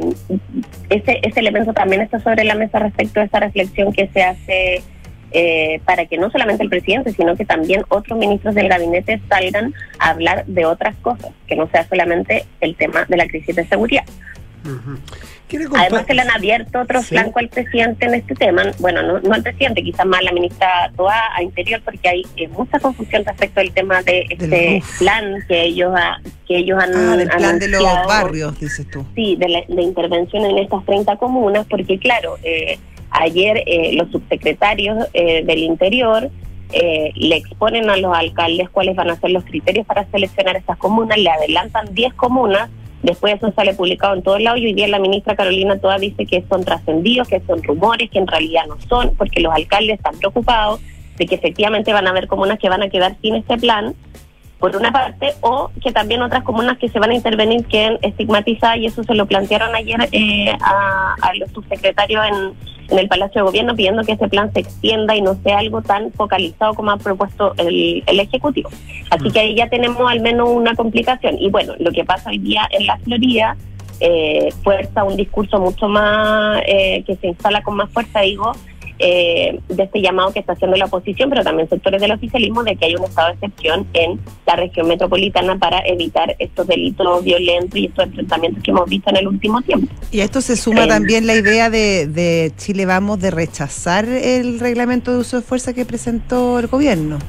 ese elemento también está sobre la mesa respecto a esta reflexión que se hace para que no solamente el presidente, sino que también otros ministros del gabinete salgan a hablar de otras cosas, que no sea solamente el tema de la crisis de seguridad. Uh-huh. Además se le han abierto otro flanco al presidente en este tema, bueno, no al presidente, quizás más la ministra Toá a Interior, porque hay mucha confusión respecto al tema de este plan que ellos han del plan anunciado, de los barrios, dices tú. Sí, de intervención en estas 30 comunas, porque claro, ayer los subsecretarios del Interior le exponen a los alcaldes cuáles van a ser los criterios para seleccionar estas comunas, le adelantan 10 comunas. Después eso sale publicado en todos lados y hoy día la ministra Carolina Toá dice que son trascendidos, que son rumores, que en realidad no son, porque los alcaldes están preocupados de que efectivamente van a haber comunas que van a quedar sin este plan, por una parte, o que también otras comunas que se van a intervenir queden estigmatizadas, y eso se lo plantearon ayer a los subsecretarios en el Palacio de Gobierno, pidiendo que ese plan se extienda y no sea algo tan focalizado como ha propuesto el Ejecutivo. Así que ahí ya tenemos al menos una complicación. Y bueno, lo que pasa hoy día en la Florida fuerza un discurso mucho más, que se instala con más fuerza, de este llamado que está haciendo la oposición, pero también sectores del oficialismo, de que hay un estado de excepción en la región metropolitana para evitar estos delitos violentos y estos enfrentamientos que hemos visto en el último tiempo. Y a esto se suma también la idea de Chile Vamos de rechazar el reglamento de uso de fuerza que presentó el gobierno.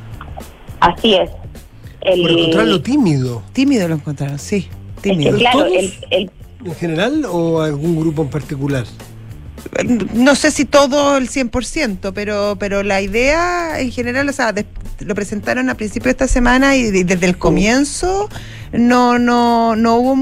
Así es. Por encontrarlo tímido. Tímido lo encontraron, sí. Tímido. Es que, claro, ¿en general o algún grupo en particular? No sé si todo el 100%, pero la idea en general, o sea, lo presentaron a principio de esta semana y desde el comienzo no hubo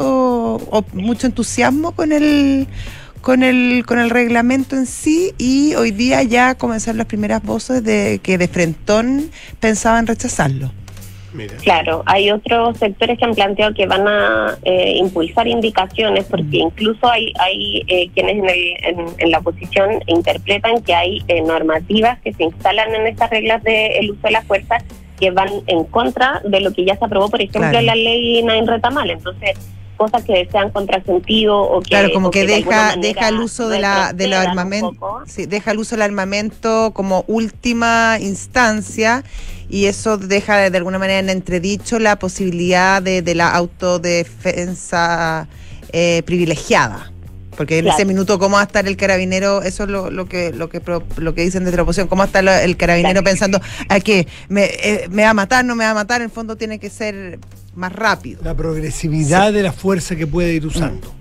mucho entusiasmo con el reglamento en sí, y hoy día ya comenzaron las primeras voces de que de frentón pensaban rechazarlo. Mira. Claro, hay otros sectores que han planteado que van a impulsar indicaciones, porque incluso hay quienes en la oposición interpretan que hay normativas que se instalan en estas reglas del uso de la fuerza que van en contra de lo que ya se aprobó, por ejemplo, en la ley Nain Retamal. Entonces, cosas que sean contrasentido o que... Claro, como que deja el uso del armamento, sí, deja el uso del armamento como última instancia, y eso deja de alguna manera en entredicho la posibilidad de la autodefensa privilegiada. Porque en ese minuto, ¿cómo va a estar el carabinero? Eso es lo que dicen desde la oposición. ¿Cómo va a estar el carabinero pensando a qué? ¿Me va a matar? ¿No me va a matar? En el fondo tiene que ser más rápido. La progresividad de la fuerza que puede ir usando.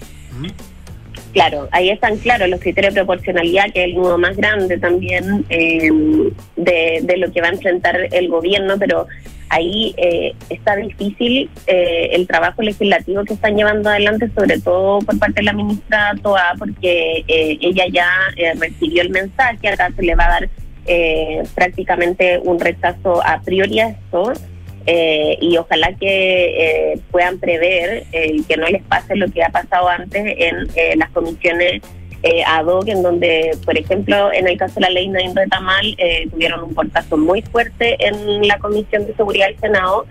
Claro, ahí están claros los criterios de proporcionalidad, que es el nudo más grande también de lo que va a enfrentar el gobierno, pero ahí está difícil el trabajo legislativo que están llevando adelante, sobre todo por parte de la ministra Toá, porque ella ya recibió el mensaje, acá se le va a dar prácticamente un rechazo a priori a esto, y ojalá que puedan prever que no les pase lo que ha pasado antes en las comisiones ad hoc, en donde, por ejemplo, en el caso de la ley Nain Retamal, tuvieron un portazo muy fuerte en la Comisión de Seguridad del Senado,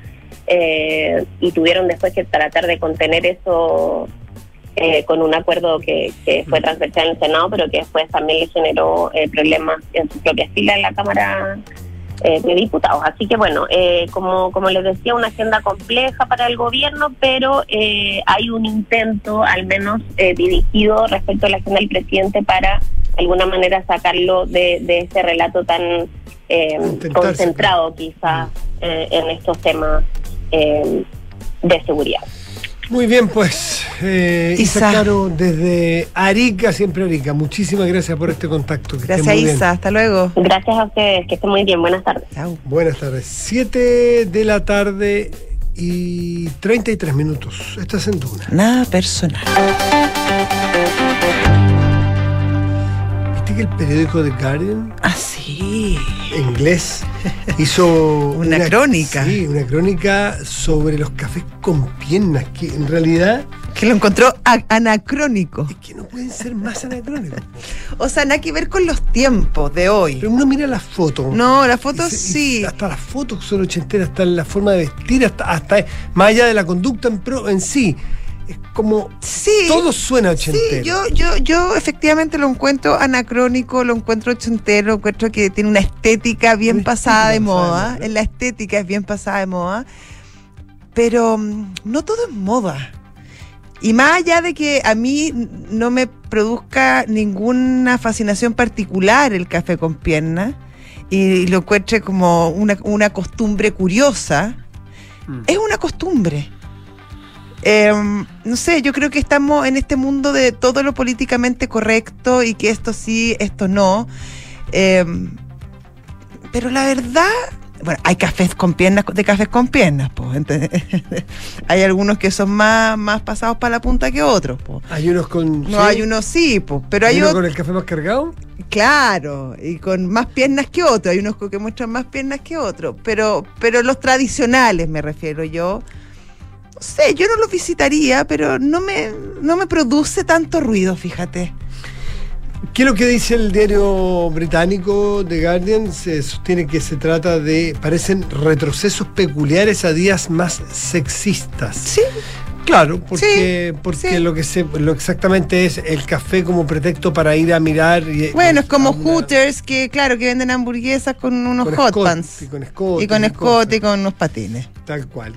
y tuvieron después que tratar de contener eso con un acuerdo que fue transversal en el Senado, pero que después también le generó problemas en sus propias filas en la Cámara de Diputados. Así que bueno, como les decía, una agenda compleja para el gobierno, pero hay un intento, al menos dirigido respecto a la agenda del presidente, para de alguna manera sacarlo de ese relato tan concentrado quizás en estos temas de seguridad. Muy bien, pues, Isa Caro desde Arica, siempre Arica. Muchísimas gracias por este contacto. Gracias, Isa. Hasta luego. Gracias a ustedes, que estén muy bien. Buenas tardes. Chao. Buenas tardes. 7 de la tarde y 33 minutos. Estás en Duna. Nada personal. ¿Viste que el periódico The Guardian, Sí. inglés, hizo Una crónica. Sí, una crónica sobre los cafés con piernas, que en realidad Que lo encontró anacrónico. es que no pueden ser más anacrónicos. O sea, nada que ver con los tiempos de hoy. Pero uno mira las fotos. No, las fotos y sí. hasta las fotos son ochenteras, hasta la forma de vestir, hasta más allá de la conducta en sí. Es como Sí. todo suena ochentero. Sí, yo efectivamente lo encuentro anacrónico, lo encuentro ochentero, lo encuentro que tiene una estética bien Una pasada de estética moda. pasada, ¿no? En la estética es bien pasada de moda. Pero no todo es moda. Y más allá de que a mí no me produzca ninguna fascinación particular el café con piernas y lo encuentre como una costumbre curiosa, es una costumbre. No sé, yo creo que estamos en este mundo de todo lo políticamente correcto y que esto sí, esto no. Pero la verdad, bueno, hay cafés con piernas, de cafés con piernas, pues. Hay algunos que son más pasados para la punta que otros, pues. Hay unos con. No, sí, hay unos sí, pues, pero hay uno otros, con el café más cargado. claro, y con más piernas que otros. Hay unos que muestran más piernas que otros, pero los tradicionales me refiero yo. No sé, yo no los visitaría, pero no me produce tanto ruido, fíjate. ¿Qué es lo que dice el diario británico The Guardian? Se sostiene que se trata de, parecen retrocesos peculiares a días más sexistas. Sí. Claro, porque sí. lo exactamente es el café como pretexto para ir a mirar. Bueno, es como Hooters, que claro, que venden hamburguesas con unos con hot escote, pants. y con escote. Y con y escote cosas. y con unos patines. Tal cual.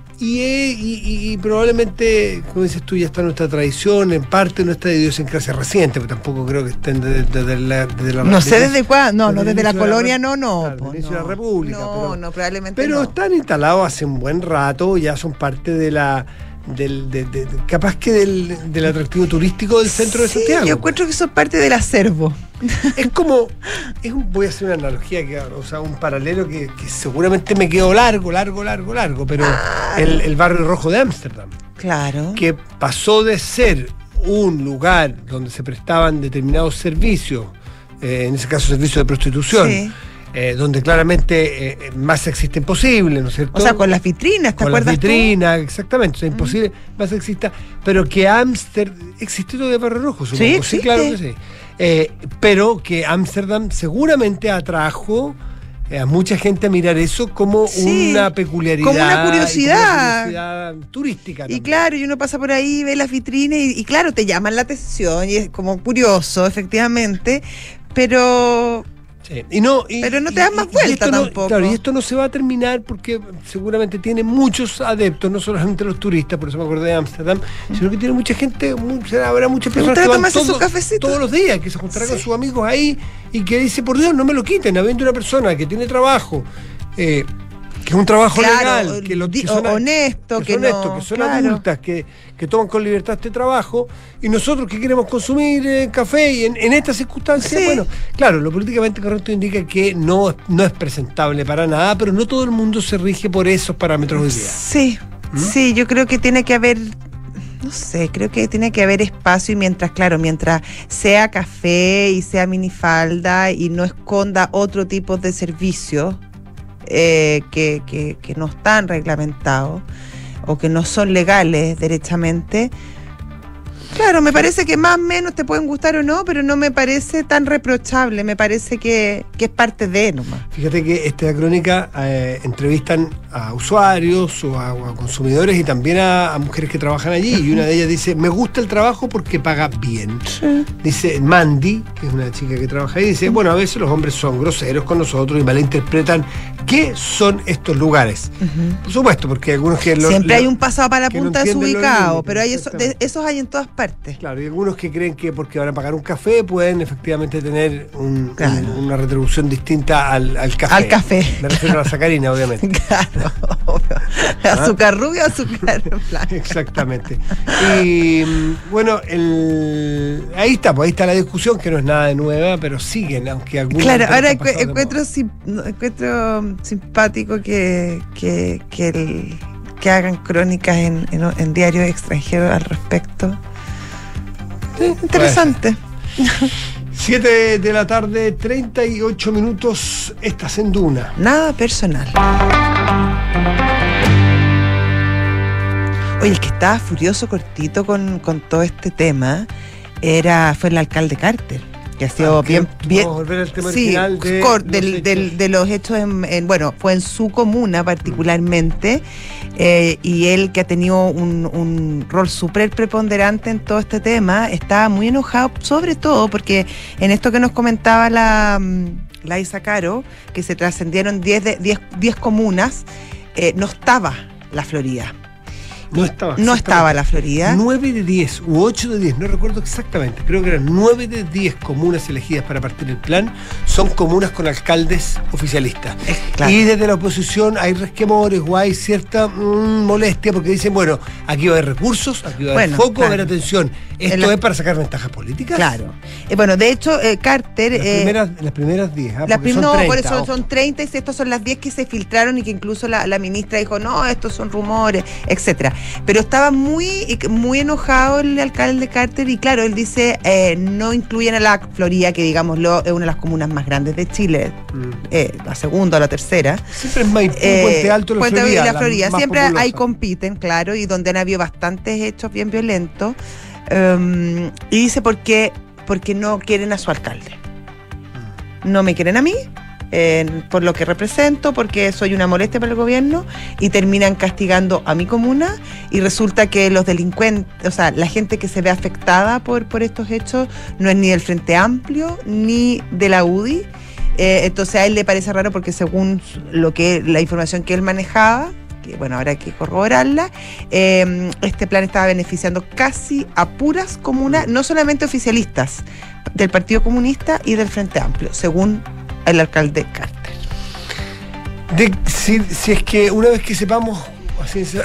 Y probablemente, como dices tú, ya está nuestra tradición, en parte nuestra idiosincrasia reciente, pero tampoco creo que estén desde la No sé desde cuándo, no, desde la inicio de colonia, no, claro, po, desde el inicio de no. la República. No, probablemente pero no. están instalados hace un buen rato, ya son parte de la capaz que del atractivo turístico del centro de Sí, Santiago. yo encuentro que son parte del acervo. Es como, voy a hacer una analogía, o sea, un paralelo que seguramente me quedó largo, pero el barrio rojo de Ámsterdam, Claro. que pasó de ser un lugar donde se prestaban determinados servicios, en ese caso servicios de prostitución, Sí. donde claramente más sexista imposible, ¿no es cierto? O sea, con las vitrinas, ¿te con las acuerdas tú? vitrinas, exactamente, o sea, imposible, más sexista, pero que Ámsterdam, ¿existe todavía Barrio Rojo? Supongo. Sí, Sí, existe. claro que sí. Pero que Ámsterdam seguramente atrajo a mucha gente a mirar eso como Sí, una peculiaridad. como una y curiosidad. curiosidad turística. Y también. claro, y uno pasa por ahí, ve las vitrinas y claro, te llaman la atención y es como curioso, efectivamente, pero Sí. Pero no te das más vuelta esto no- tampoco. Claro, y esto no se va a terminar porque seguramente tiene muchos adeptos, no solamente los turistas, por eso me acordé de Ámsterdam, sino que tiene mucha gente, habrá muchas ¿Te personas gustaría que van tomarse su cafecito? todos los días, que se juntarán con Sí. sus amigos ahí y que dice, por Dios, no me lo quiten, habiendo una persona que tiene trabajo, que es un trabajo Claro, legal, que son, honesto, que que son no, honestos, que son claro. adultas, que toman con libertad este trabajo, y nosotros que queremos consumir café y en estas circunstancias, Sí. bueno, claro, lo políticamente correcto indica que no es presentable para nada, pero no todo el mundo se rige por esos parámetros hoy día. sí, sí, yo creo que tiene que haber, no sé, creo que tiene que haber espacio y mientras sea café y sea minifalda y no esconda otro tipo de servicios que no están reglamentados o que no son legales derechamente. Claro, me parece que más o menos te pueden gustar o no, pero no me parece tan reprochable, me parece que es parte de nomás. Fíjate que esta crónica entrevistan a usuarios o a consumidores y también a mujeres que trabajan allí, y una de ellas dice, me gusta el trabajo porque paga bien. Dice Mandy, que es una chica que trabaja ahí, dice, bueno, a veces los hombres son groseros con nosotros y malinterpretan qué son estos lugares. Por supuesto, porque algunos que Siempre hay un pasado para la que no punta entienden los desubicado, límites, pero hay exactamente. esos hay en todas partes. fuerte. Claro, y algunos que creen que porque van a pagar un café pueden efectivamente tener Claro. una retribución distinta al café. Al café. Me refiero a la sacarina, obviamente. Claro, obvio. Azúcar rubio, azúcar blanco. Exactamente. Y bueno, ahí está, pues ahí está la discusión, que no es nada de nueva, pero siguen, aunque algunos... Claro, ahora han pasado de encuentro simpático que hagan crónicas en diarios extranjeros al respecto. Interesante. 7 de la tarde, 38 minutos, estás en Duna. Nada personal. Oye, el que estaba furioso, cortito con todo este tema fue el alcalde Carter, que ha sido bien. Vamos a volver al tema Sí, original de los hechos bueno, fue en su comuna particularmente, y él, que ha tenido un rol súper preponderante en todo este tema, estaba muy enojado, sobre todo porque en esto que nos comentaba la Isa Caro, que se trascendieron 10 comunas, no estaba la Florida. No estaba la Florida. 9 de 10 u 8 de 10, no recuerdo exactamente, creo que eran 9 de 10 comunas elegidas para partir el plan, son comunas con alcaldes oficialistas. Claro. Y desde la oposición hay resquemores o hay cierta molestia, porque dicen, bueno, aquí va a haber recursos, aquí va a haber foco, claro. va a haber atención. ¿Esto es para sacar ventajas políticas? Claro. Bueno, de hecho, Carter... Las primeras 10, porque son 30, por eso ojo. son 30, y estas son las 10 que se filtraron y que incluso la ministra dijo, no, estos son rumores, etcétera. Pero estaba muy enojado el alcalde Carter, y claro, él dice, no incluyen a la Florida, que digámoslo, es una de las comunas más grandes de Chile, la segunda o la tercera. Siempre es Maipú, Puente Alto, Puente Alto y la Florida. más Siempre populosa. ahí compiten, claro, y donde han habido bastantes hechos bien violentos. Y dice, porque no quieren a su alcalde. No me quieren a mí, por lo que represento, porque soy una molestia para el gobierno, y terminan castigando a mi comuna, y resulta que los delincuentes, o sea, la gente que se ve afectada por estos hechos no es ni del Frente Amplio ni de la UDI. Entonces a él le parece raro, porque según la información que él manejaba, que bueno, ahora hay que corroborarla, este plan estaba beneficiando casi a puras comunas, no solamente oficialistas, del Partido Comunista y del Frente Amplio, según el alcalde Carter. Si es que una vez que sepamos a ciencia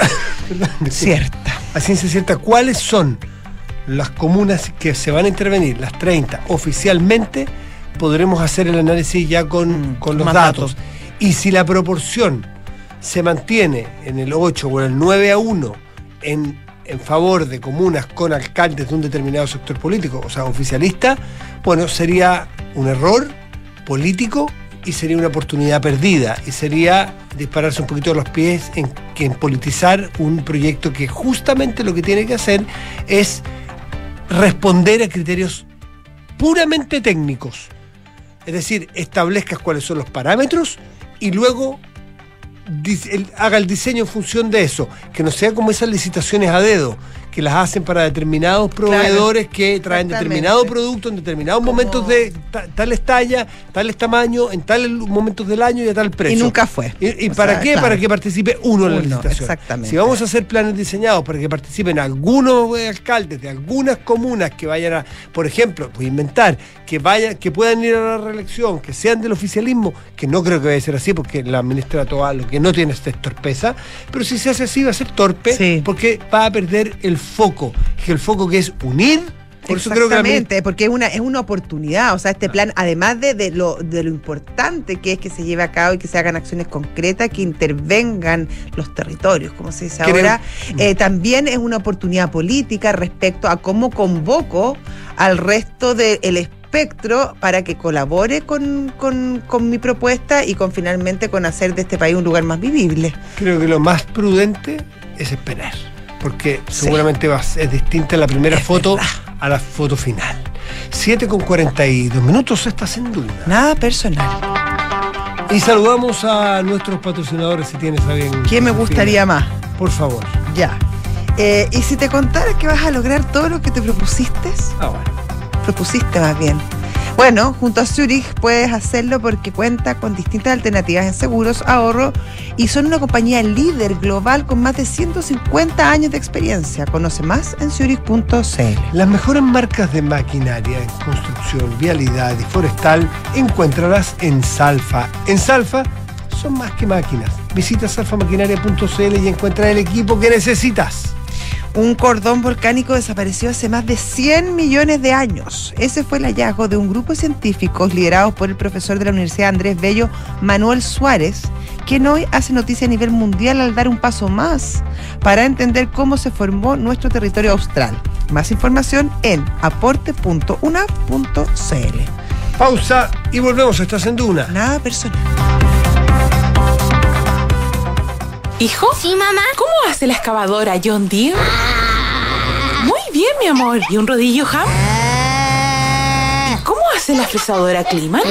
cierta cuáles son las comunas que se van a intervenir, las 30 oficialmente, podremos hacer el análisis ya con los más datos. Y si la proporción se mantiene en el 8 o en el 9-1 en favor de comunas con alcaldes de un determinado sector político, o sea, oficialista, bueno, sería un error político y sería una oportunidad perdida, y sería dispararse un poquito los pies en politizar un proyecto que justamente lo que tiene que hacer es responder a criterios puramente técnicos. Es decir, establezcas cuáles son los parámetros y luego haga el diseño en función de eso, que no sea como esas licitaciones a dedo que las hacen para determinados proveedores, claro, que traen determinado producto en determinados momentos de tales tallas, tales tamaños, en tales momentos del año y a tal precio. Y nunca fue. ¿Y para qué? Claro. Para que participe uno en la licitación. Exactamente. Si vamos a hacer planes diseñados para que participen algunos alcaldes de algunas comunas que vayan a, por ejemplo, voy a inventar, que puedan ir a la reelección, que sean del oficialismo, que no creo que vaya a ser así, porque la ministra Toa lo que no tiene es torpeza, pero si se hace así va a ser torpe, sí, porque va a perder el foco, que el foco que es unir. Por eso creo que porque es una oportunidad. O sea, este plan, además de lo importante que es que se lleve a cabo y que se hagan acciones concretas, que intervengan los territorios, como se dice ahora, también es una oportunidad política respecto a cómo convoco al resto del espectro para que colabore con mi propuesta y finalmente con hacer de este país un lugar más vivible. Creo que lo más prudente es esperar, porque seguramente es distinta la primera foto a la foto final. 7:42, estás en Duna. Nada personal. Y saludamos a nuestros patrocinadores, si tienes a bien. ¿Qué me gustaría más? Por favor. Ya. Y si te contara que vas a lograr todo lo que te propusiste. Bueno. Propusiste más bien. Bueno, junto a Zurich puedes hacerlo porque cuenta con distintas alternativas en seguros, ahorro y son una compañía líder global con más de 150 años de experiencia. Conoce más en zurich.cl. Las mejores marcas de maquinaria en construcción, vialidad y forestal encuéntralas en Salfa. En Salfa son más que máquinas. Visita salfamaquinaria.cl y encuentra el equipo que necesitas. Un cordón volcánico desapareció hace más de 100 millones de años. Ese fue el hallazgo de un grupo de científicos liderados por el profesor de la Universidad Andrés Bello, Manuel Suárez, quien hoy hace noticia a nivel mundial al dar un paso más para entender cómo se formó nuestro territorio austral. Más información en aporte.una.cl. Pausa y volvemos. Estás en Duna. Nada personal. ¿Hijo? Sí, mamá. ¿Cómo hace la excavadora John Deere? Muy bien, mi amor. ¿Y un rodillo Ham? ¿Cómo hace la fresadora Clima?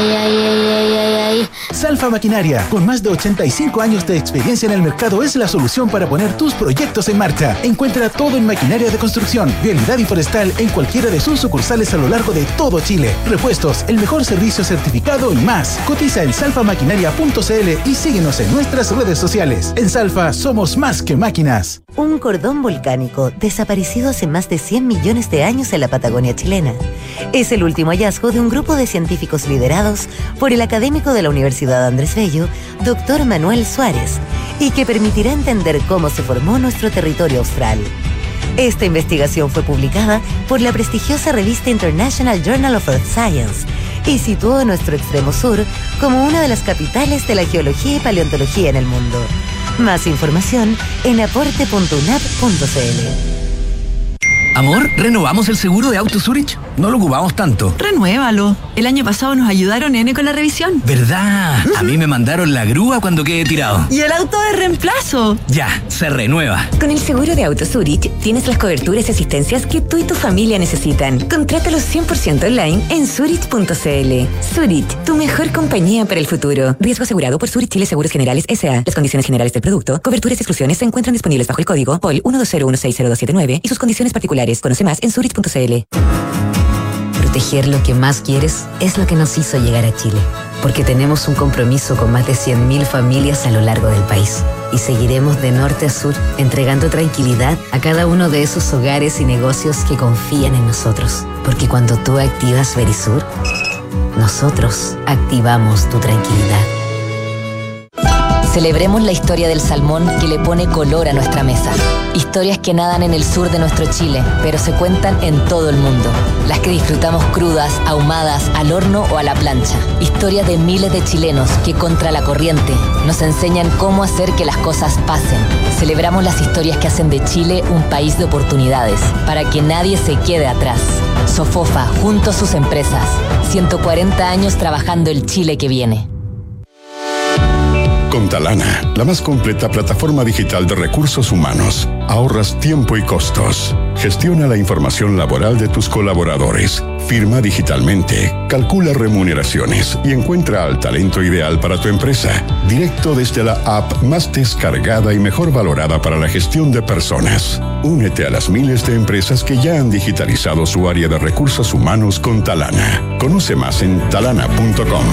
Salfa Maquinaria, con más de 85 años de experiencia en el mercado, es la solución para poner tus proyectos en marcha. Encuentra todo en maquinaria de construcción, vialidad y forestal en cualquiera de sus sucursales a lo largo de todo Chile. Repuestos, el mejor servicio certificado y más. Cotiza en salfamaquinaria.cl y síguenos en nuestras redes sociales. En Salfa somos más que máquinas. Un cordón volcánico desaparecido hace más de 100 millones de años en la Patagonia chilena. Es el último hallazgo de un grupo de científicos liderados por el académico de la Universidad Andrés Bello, Dr. Manuel Suárez, y que permitirá entender cómo se formó nuestro territorio austral. Esta investigación fue publicada por la prestigiosa revista International Journal of Earth Science y situó a nuestro extremo sur como una de las capitales de la geología y paleontología en el mundo. Más información en aporte.unap.cl. Amor, ¿renovamos el seguro de Auto Zurich? No lo ocupamos tanto. Renuévalo. El año pasado nos ayudaron N con la revisión. ¿Verdad? A mí me mandaron la grúa cuando quedé tirado. ¿Y el auto de reemplazo? Ya, se renueva. Con el seguro de Auto Zurich tienes las coberturas y asistencias que tú y tu familia necesitan. Contrátalos 100% online en zurich.cl. Zurich, tu mejor compañía para el futuro. Riesgo asegurado por Zurich Chile Seguros Generales S.A. Las condiciones generales del producto, coberturas y exclusiones se encuentran disponibles bajo el código POL 120160279 y sus condiciones particulares. Conoce más en zurich.cl. Proteger lo que más quieres es lo que nos hizo llegar a Chile, porque tenemos un compromiso con más de 100.000 familias a lo largo del país y seguiremos de norte a sur entregando tranquilidad a cada uno de esos hogares y negocios que confían en nosotros, porque cuando tú activas Verisur, nosotros activamos tu tranquilidad. Celebremos la historia del salmón que le pone color a nuestra mesa. Historias que nadan en el sur de nuestro Chile, pero se cuentan en todo el mundo. Las que disfrutamos crudas, ahumadas, al horno o a la plancha. Historias de miles de chilenos que contra la corriente nos enseñan cómo hacer que las cosas pasen. Celebramos las historias que hacen de Chile un país de oportunidades, para que nadie se quede atrás. Sofofa, junto a sus empresas. 140 años trabajando el Chile que viene. Con Talana, la más completa plataforma digital de recursos humanos, ahorras tiempo y costos. Gestiona la información laboral de tus colaboradores, firma digitalmente, calcula remuneraciones y encuentra al talento ideal para tu empresa, directo desde la app más descargada y mejor valorada para la gestión de personas. Únete a las miles de empresas que ya han digitalizado su área de recursos humanos con Talana. Conoce más en talana.com.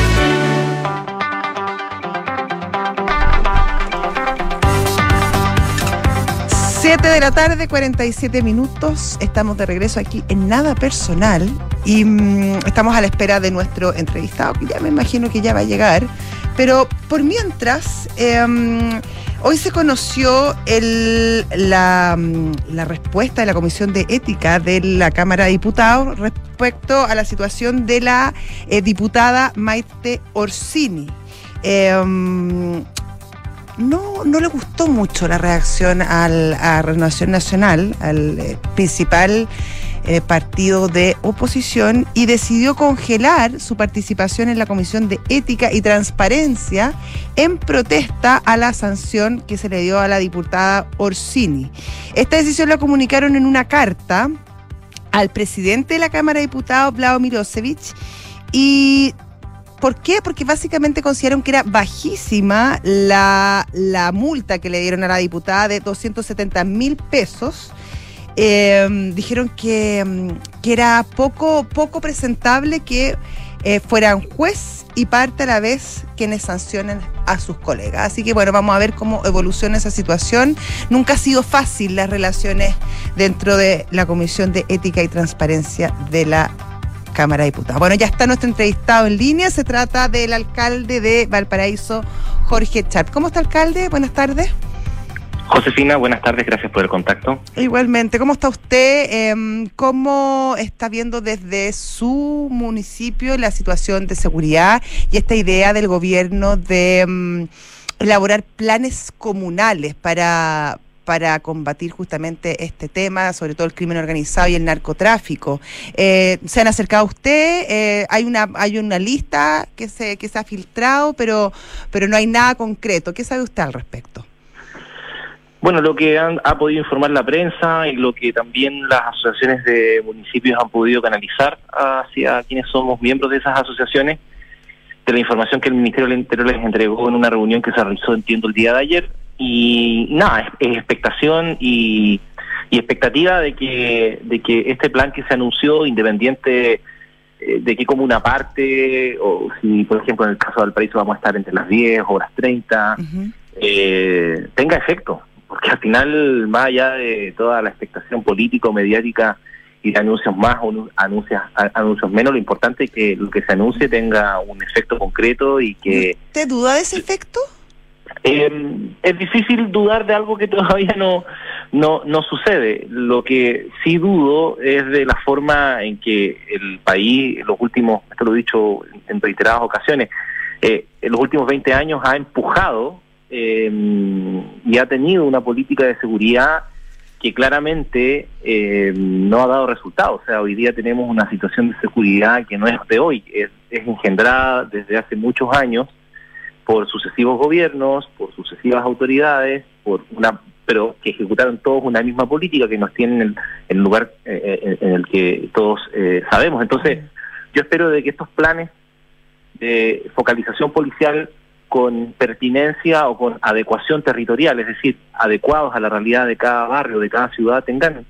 7 de la tarde, 47 minutos. Estamos de regreso aquí en Nada Personal y estamos a la espera de nuestro entrevistado, que ya me imagino que ya va a llegar. Pero por mientras, hoy se conoció la respuesta de la Comisión de Ética de la Cámara de Diputados respecto a la situación de la diputada Maite Orsini. No le gustó mucho la reacción a Renovación Nacional, al principal partido de oposición, y decidió congelar su participación en la Comisión de Ética y Transparencia en protesta a la sanción que se le dio a la diputada Orsini. Esta decisión la comunicaron en una carta al presidente de la Cámara de Diputados, Vlado Milosevic, y ¿por qué? Porque básicamente consideraron que era bajísima la multa que le dieron a la diputada de 270.000 pesos dijeron que era poco presentable que fueran juez y parte a la vez quienes sancionen a sus colegas. Así que bueno, vamos a ver cómo evoluciona esa situación. Nunca ha sido fácil las relaciones dentro de la Comisión de Ética y Transparencia de la Cámara de Diputados. Bueno, ya está nuestro entrevistado en línea. Se trata del alcalde de Valparaíso, Jorge Chart. ¿Cómo está, alcalde? Buenas tardes. Josefina, buenas tardes, gracias por el contacto. Igualmente, ¿cómo está usted? ¿Cómo está viendo desde su municipio la situación de seguridad y esta idea del gobierno de elaborar planes comunales para combatir justamente este tema, sobre todo el crimen organizado y el narcotráfico? ¿Se han acercado a usted? Hay una lista que se ha filtrado, pero no hay nada concreto. ¿Qué sabe usted al respecto? Bueno, lo que ha podido informar la prensa y lo que también las asociaciones de municipios han podido canalizar hacia quienes somos miembros de esas asociaciones, de la información que el Ministerio del Interior les entregó en una reunión que se realizó, entiendo, el día de ayer. Y nada, es expectación y expectativa de que este plan que se anunció, independiente de que como una parte, o si por ejemplo en el caso de Valparaíso vamos a estar entre las 10 horas 30, tenga efecto. Porque al final, más allá de toda la expectación político-mediática y de anuncios más o anuncios menos, lo importante es que lo que se anuncie tenga un efecto concreto y que... ¿Te duda de ese efecto? Es difícil dudar de algo que todavía no sucede. Lo que sí dudo es de la forma en que el país, los últimos, esto lo he dicho en reiteradas ocasiones, en los últimos 20 años ha empujado y ha tenido una política de seguridad que claramente no ha dado resultados. O sea, hoy día tenemos una situación de seguridad que no es de hoy, es engendrada desde hace muchos años por sucesivos gobiernos, por sucesivas autoridades, pero que ejecutaron todos una misma política que nos tiene en el lugar en el que todos sabemos. Entonces, yo espero de que estos planes de focalización policial con pertinencia o con adecuación territorial, es decir, adecuados a la realidad de cada barrio, de cada ciudad, tengan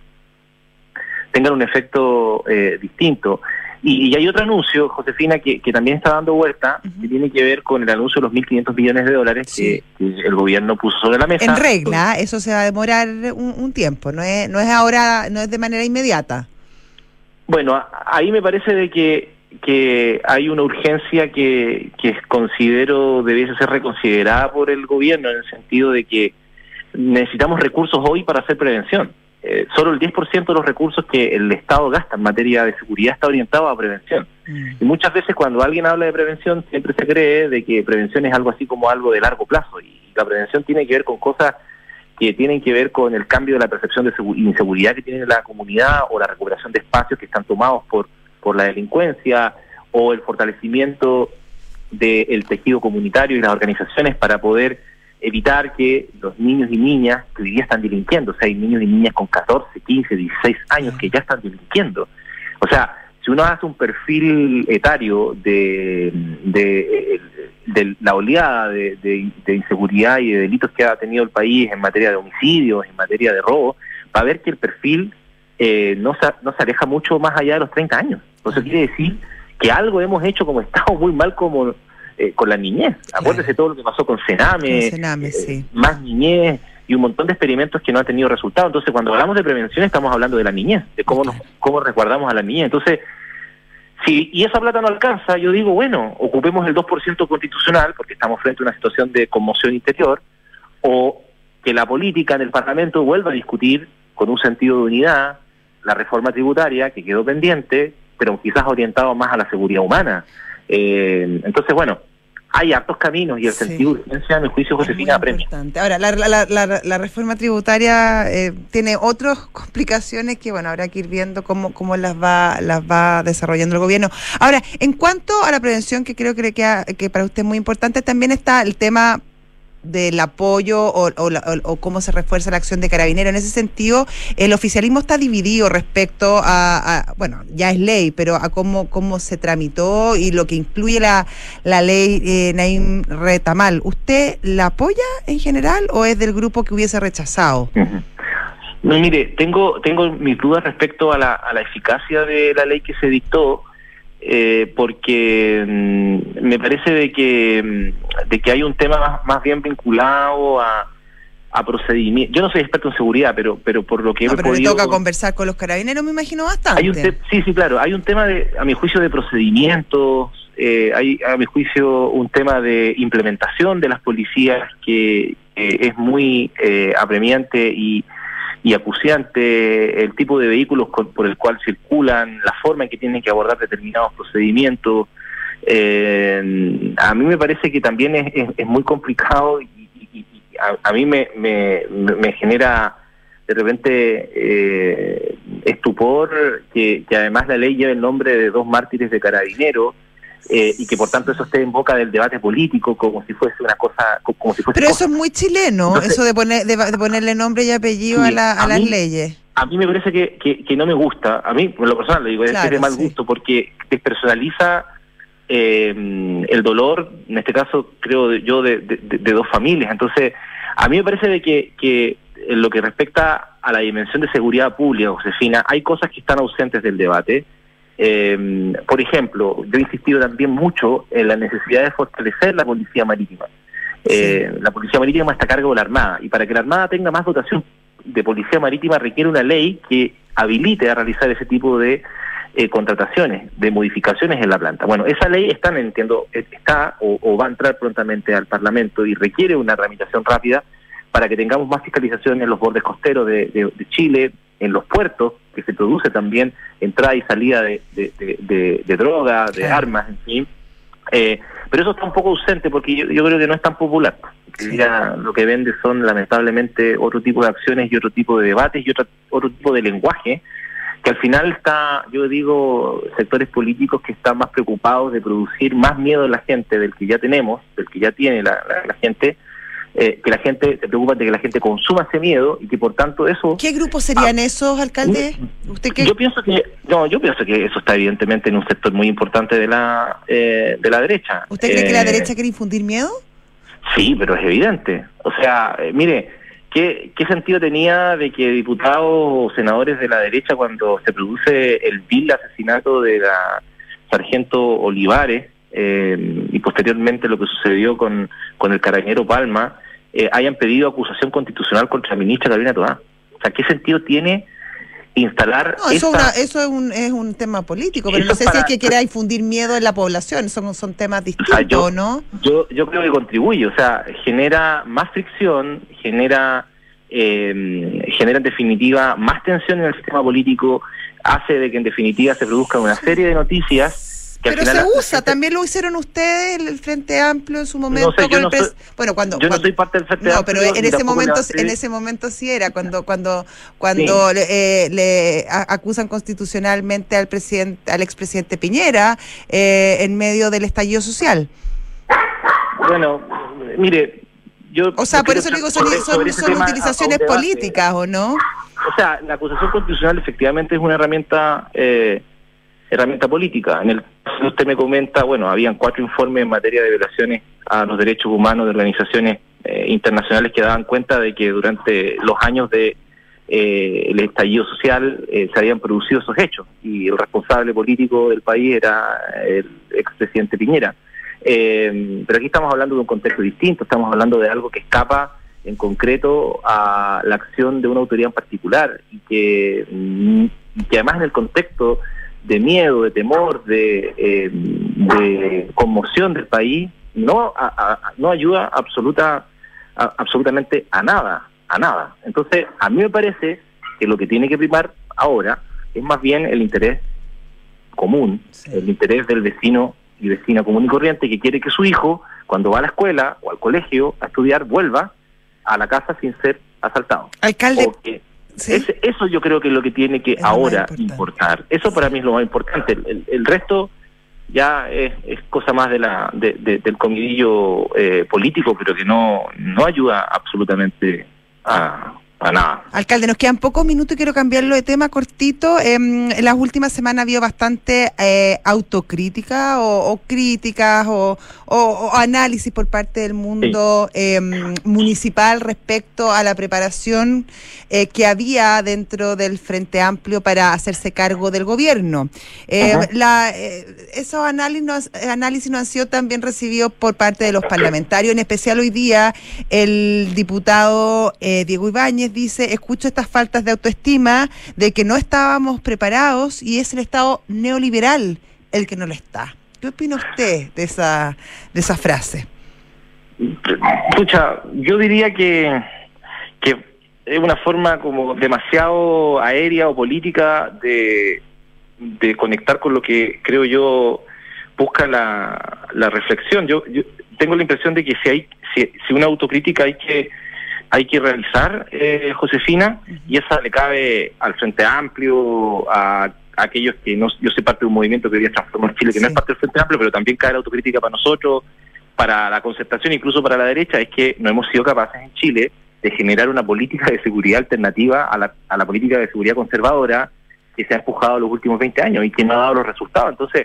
un efecto distinto. Y hay otro anuncio, Josefina, que también está dando vuelta, que tiene que ver con el anuncio de los 1.500 millones de dólares que el gobierno puso sobre la mesa. En regla, eso se va a demorar un tiempo, no es ahora, no es de manera inmediata. Bueno, ahí me parece de que hay una urgencia que considero debiese ser reconsiderada por el gobierno, en el sentido de que necesitamos recursos hoy para hacer prevención. Solo el 10% de los recursos que el Estado gasta en materia de seguridad está orientado a prevención. Y muchas veces cuando alguien habla de prevención siempre se cree de que prevención es algo así como algo de largo plazo, y la prevención tiene que ver con cosas que tienen que ver con el cambio de la percepción de inseguridad que tiene la comunidad, o la recuperación de espacios que están tomados por la delincuencia, o el fortalecimiento del tejido comunitario y las organizaciones para poder evitar que los niños y niñas que hoy día están delinquiendo, o sea, hay niños y niñas con 14, 15, 16 años que ya están delinquiendo. O sea, si uno hace un perfil etario de la oleada de inseguridad y de delitos que ha tenido el país en materia de homicidios, en materia de robo, va a ver que el perfil no se aleja mucho más allá de los 30 años. Entonces quiere decir que algo hemos hecho como Estado muy mal con la niñez. Acuérdese todo lo que pasó con Sename, sí. Más niñez y un montón de experimentos que no han tenido resultado. Entonces cuando hablamos de prevención estamos hablando de la niñez, de cómo resguardamos a la niñez. Entonces, y esa plata no alcanza, yo digo, bueno, ocupemos el 2% constitucional, porque estamos frente a una situación de conmoción interior, o que la política en el Parlamento vuelva a discutir con un sentido de unidad la reforma tributaria que quedó pendiente, pero quizás orientado más a la seguridad humana. Entonces, bueno, hay hartos caminos y el sentido de urgencia, en mi juicio, Josefina, apremia. Ahora, la reforma tributaria tiene otras complicaciones que, bueno, habrá que ir viendo cómo las va desarrollando el gobierno. Ahora, en cuanto a la prevención, que creo que para usted es muy importante, también está el tema del apoyo o cómo se refuerza la acción de Carabineros. En ese sentido, el oficialismo está dividido respecto a bueno, ya es ley, pero a cómo se tramitó y lo que incluye la ley Naim Retamal. ¿Usted la apoya en general o es del grupo que hubiese rechazado? No, mire, tengo mis dudas respecto a la eficacia de la ley que se dictó, porque me parece de que hay un tema más bien vinculado a procedimiento. Yo no soy experto en seguridad, pero por lo que he podido... le toca conversar con los carabineros, me imagino, bastante. Sí, claro. Hay un tema, a mi juicio, de procedimientos. Hay, a mi juicio, un tema de implementación de las policías que es muy apremiante y acuciante, el tipo de vehículos por el cual circulan, la forma en que tienen que abordar determinados procedimientos. A mí me parece que también es muy complicado y a mí me genera de repente estupor que además la ley lleve el nombre de 2 mártires de Carabineros, y que por tanto eso esté en boca del debate político como si fuese una cosa, como si fuese... Pero eso es muy chileno. Entonces, eso de ponerle nombre y apellido a las leyes. A mí me parece que no me gusta. A mí, por lo personal, le digo, es de mal gusto, porque despersonaliza el dolor, en este caso creo yo, de 2 familias. Entonces, a mí me parece de que en lo que respecta a la dimensión de seguridad pública, Josefina, hay cosas que están ausentes del debate. Por ejemplo, yo he insistido también mucho en la necesidad de fortalecer la policía marítima. La policía marítima está a cargo de la Armada, y para que la Armada tenga más dotación de policía marítima requiere una ley que habilite a realizar ese tipo de contrataciones, de modificaciones en la planta. Bueno, esa ley está o va a entrar prontamente al Parlamento y requiere una tramitación rápida para que tengamos más fiscalización en los bordes costeros de Chile, en los puertos, que se produce también entrada y salida de droga, de armas, en fin. Pero eso está un poco ausente porque yo creo que no es tan popular. Ya lo que vende son lamentablemente otro tipo de acciones y otro tipo de debates y otro tipo de lenguaje, que al final está, yo digo, sectores políticos que están más preocupados de producir más miedo en la gente del que ya tenemos, del que ya tiene la gente, que la gente se preocupa de que la gente consuma ese miedo y que por tanto eso... ¿Qué grupos serían esos, alcalde? ¿Usted qué? Yo pienso que eso está evidentemente en un sector muy importante de la derecha. ¿Usted cree que la derecha quiere infundir miedo? Sí, pero es evidente. O sea, mire, ¿qué sentido tenía de que diputados o senadores de la derecha, cuando se produce el vil asesinato de la sargento Olivares, y posteriormente lo que sucedió con el carabinero Palma, hayan pedido acusación constitucional contra la ministra Carolina Toá? O sea, ¿qué sentido tiene instalar eso es un tema político, pero no sé si es que quiera infundir miedo en la población, son temas distintos, ¿no? Yo creo que contribuye, o sea, genera más fricción, genera en definitiva más tensión en el sistema político, hace de que en definitiva se produzca una serie de noticias. Pero se usa, también lo hicieron ustedes, el Frente Amplio en su momento. No sé, yo no soy parte del Frente Amplio. No, pero en ese momento sí era, cuando le acusan constitucionalmente al expresidente Piñera, en medio del estallido social. Bueno, mire, o sea, por eso digo, son utilizaciones políticas, ¿o no? O sea, la acusación constitucional efectivamente es una herramienta política. En el caso que usted me comenta, bueno, habían 4 informes en materia de violaciones a los derechos humanos de organizaciones internacionales que daban cuenta de que durante los años de el estallido social se habían producido esos hechos, y el responsable político del país era el expresidente Piñera. Pero aquí estamos hablando de un contexto distinto, estamos hablando de algo que escapa en concreto a la acción de una autoridad en particular, y que además en el contexto de miedo, de temor, de conmoción del país, no ayuda absolutamente a nada. Entonces, a mí me parece que lo que tiene que primar ahora es más bien el interés común, el interés del vecino y vecina común y corriente, que quiere que su hijo, cuando va a la escuela o al colegio a estudiar, vuelva a la casa sin ser asaltado. Alcalde... ¿Sí? Eso yo creo que es lo que tiene que ahora importar. Eso para mí es lo más importante. El resto ya es cosa más del comidillo político, pero que no ayuda absolutamente a nada. Alcalde, nos quedan pocos minutos y quiero cambiarlo de tema cortito. En las últimas semanas ha habido bastante autocrítica o críticas o análisis por parte del mundo municipal respecto a la preparación que había dentro del Frente Amplio para hacerse cargo del gobierno. Esos análisis no han sido tan bien recibidos por parte de los parlamentarios, en especial hoy día el diputado Diego Ibáñez dice: escucho estas faltas de autoestima de que no estábamos preparados y es el Estado neoliberal el que no lo está. ¿Qué opina usted de esa frase? Escucha, yo diría que es una forma como demasiado aérea o política de conectar con lo que creo yo busca la reflexión. Yo tengo la impresión de que si una autocrítica hay que realizar, Josefina, y esa le cabe al Frente Amplio, a aquellos que no, yo soy parte de un movimiento que hoy día transformó Chile, que no es parte del Frente Amplio, pero también cae la autocrítica para nosotros, para la concertación, incluso para la derecha, es que no hemos sido capaces en Chile de generar una política de seguridad alternativa a la política de seguridad conservadora que se ha empujado en los últimos 20 años y que no ha dado los resultados. Entonces,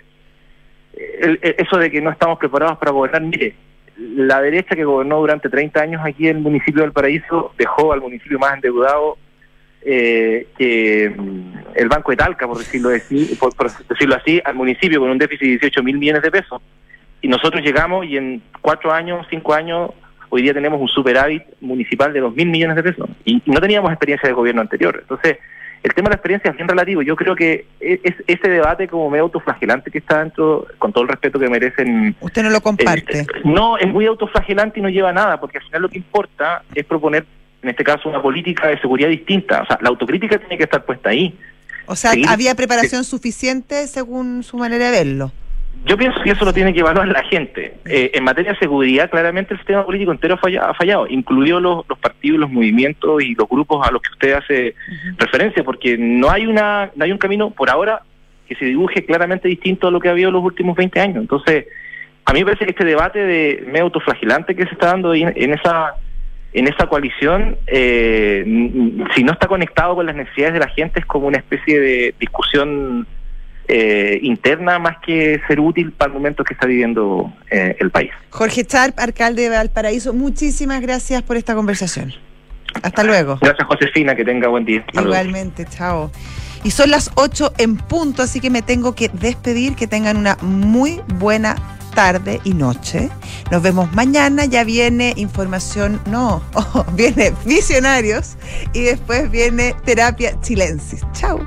eso de que no estamos preparados para gobernar, mire, la derecha que gobernó durante 30 años aquí en el municipio de Valparaíso dejó al municipio más endeudado que el Banco de Talca, por decirlo así, al municipio con un déficit de 18 mil millones de pesos. Y nosotros llegamos y en 4 años, 5 años, hoy día tenemos un superávit municipal de 2.000 millones de pesos. Y no teníamos experiencia de gobierno anterior. Entonces, el tema de la experiencia es bien relativo. Yo creo que ese debate como medio autoflagelante que está dentro, con todo el respeto que merecen... ¿Usted no lo comparte? No, es muy autoflagelante y no lleva a nada, porque al final lo que importa es proponer, en este caso, una política de seguridad distinta. O sea, la autocrítica tiene que estar puesta ahí. O sea, ¿había preparación suficiente según su manera de verlo? Yo pienso que eso lo tiene que evaluar la gente. En materia de seguridad, claramente el sistema político entero ha fallado, incluido los partidos, los movimientos y los grupos a los que usted hace referencia, porque no hay un camino, por ahora, que se dibuje claramente distinto a lo que ha habido en los últimos 20 años. Entonces, a mí me parece que este debate de medio autoflagelante que se está dando en esa coalición, si no está conectado con las necesidades de la gente, es como una especie de discusión interna más que ser útil para el momento que está viviendo el país. Jorge Charp, alcalde de Valparaíso, muchísimas gracias por esta conversación. Hasta luego. Gracias, Josefina, que tenga buen día. Igualmente, chao. Y son las 8 en punto, así que me tengo que despedir. Que tengan una muy buena tarde y noche. Nos vemos mañana. Ya viene información, viene Visionarios y después viene Terapia Chilensis. Chao.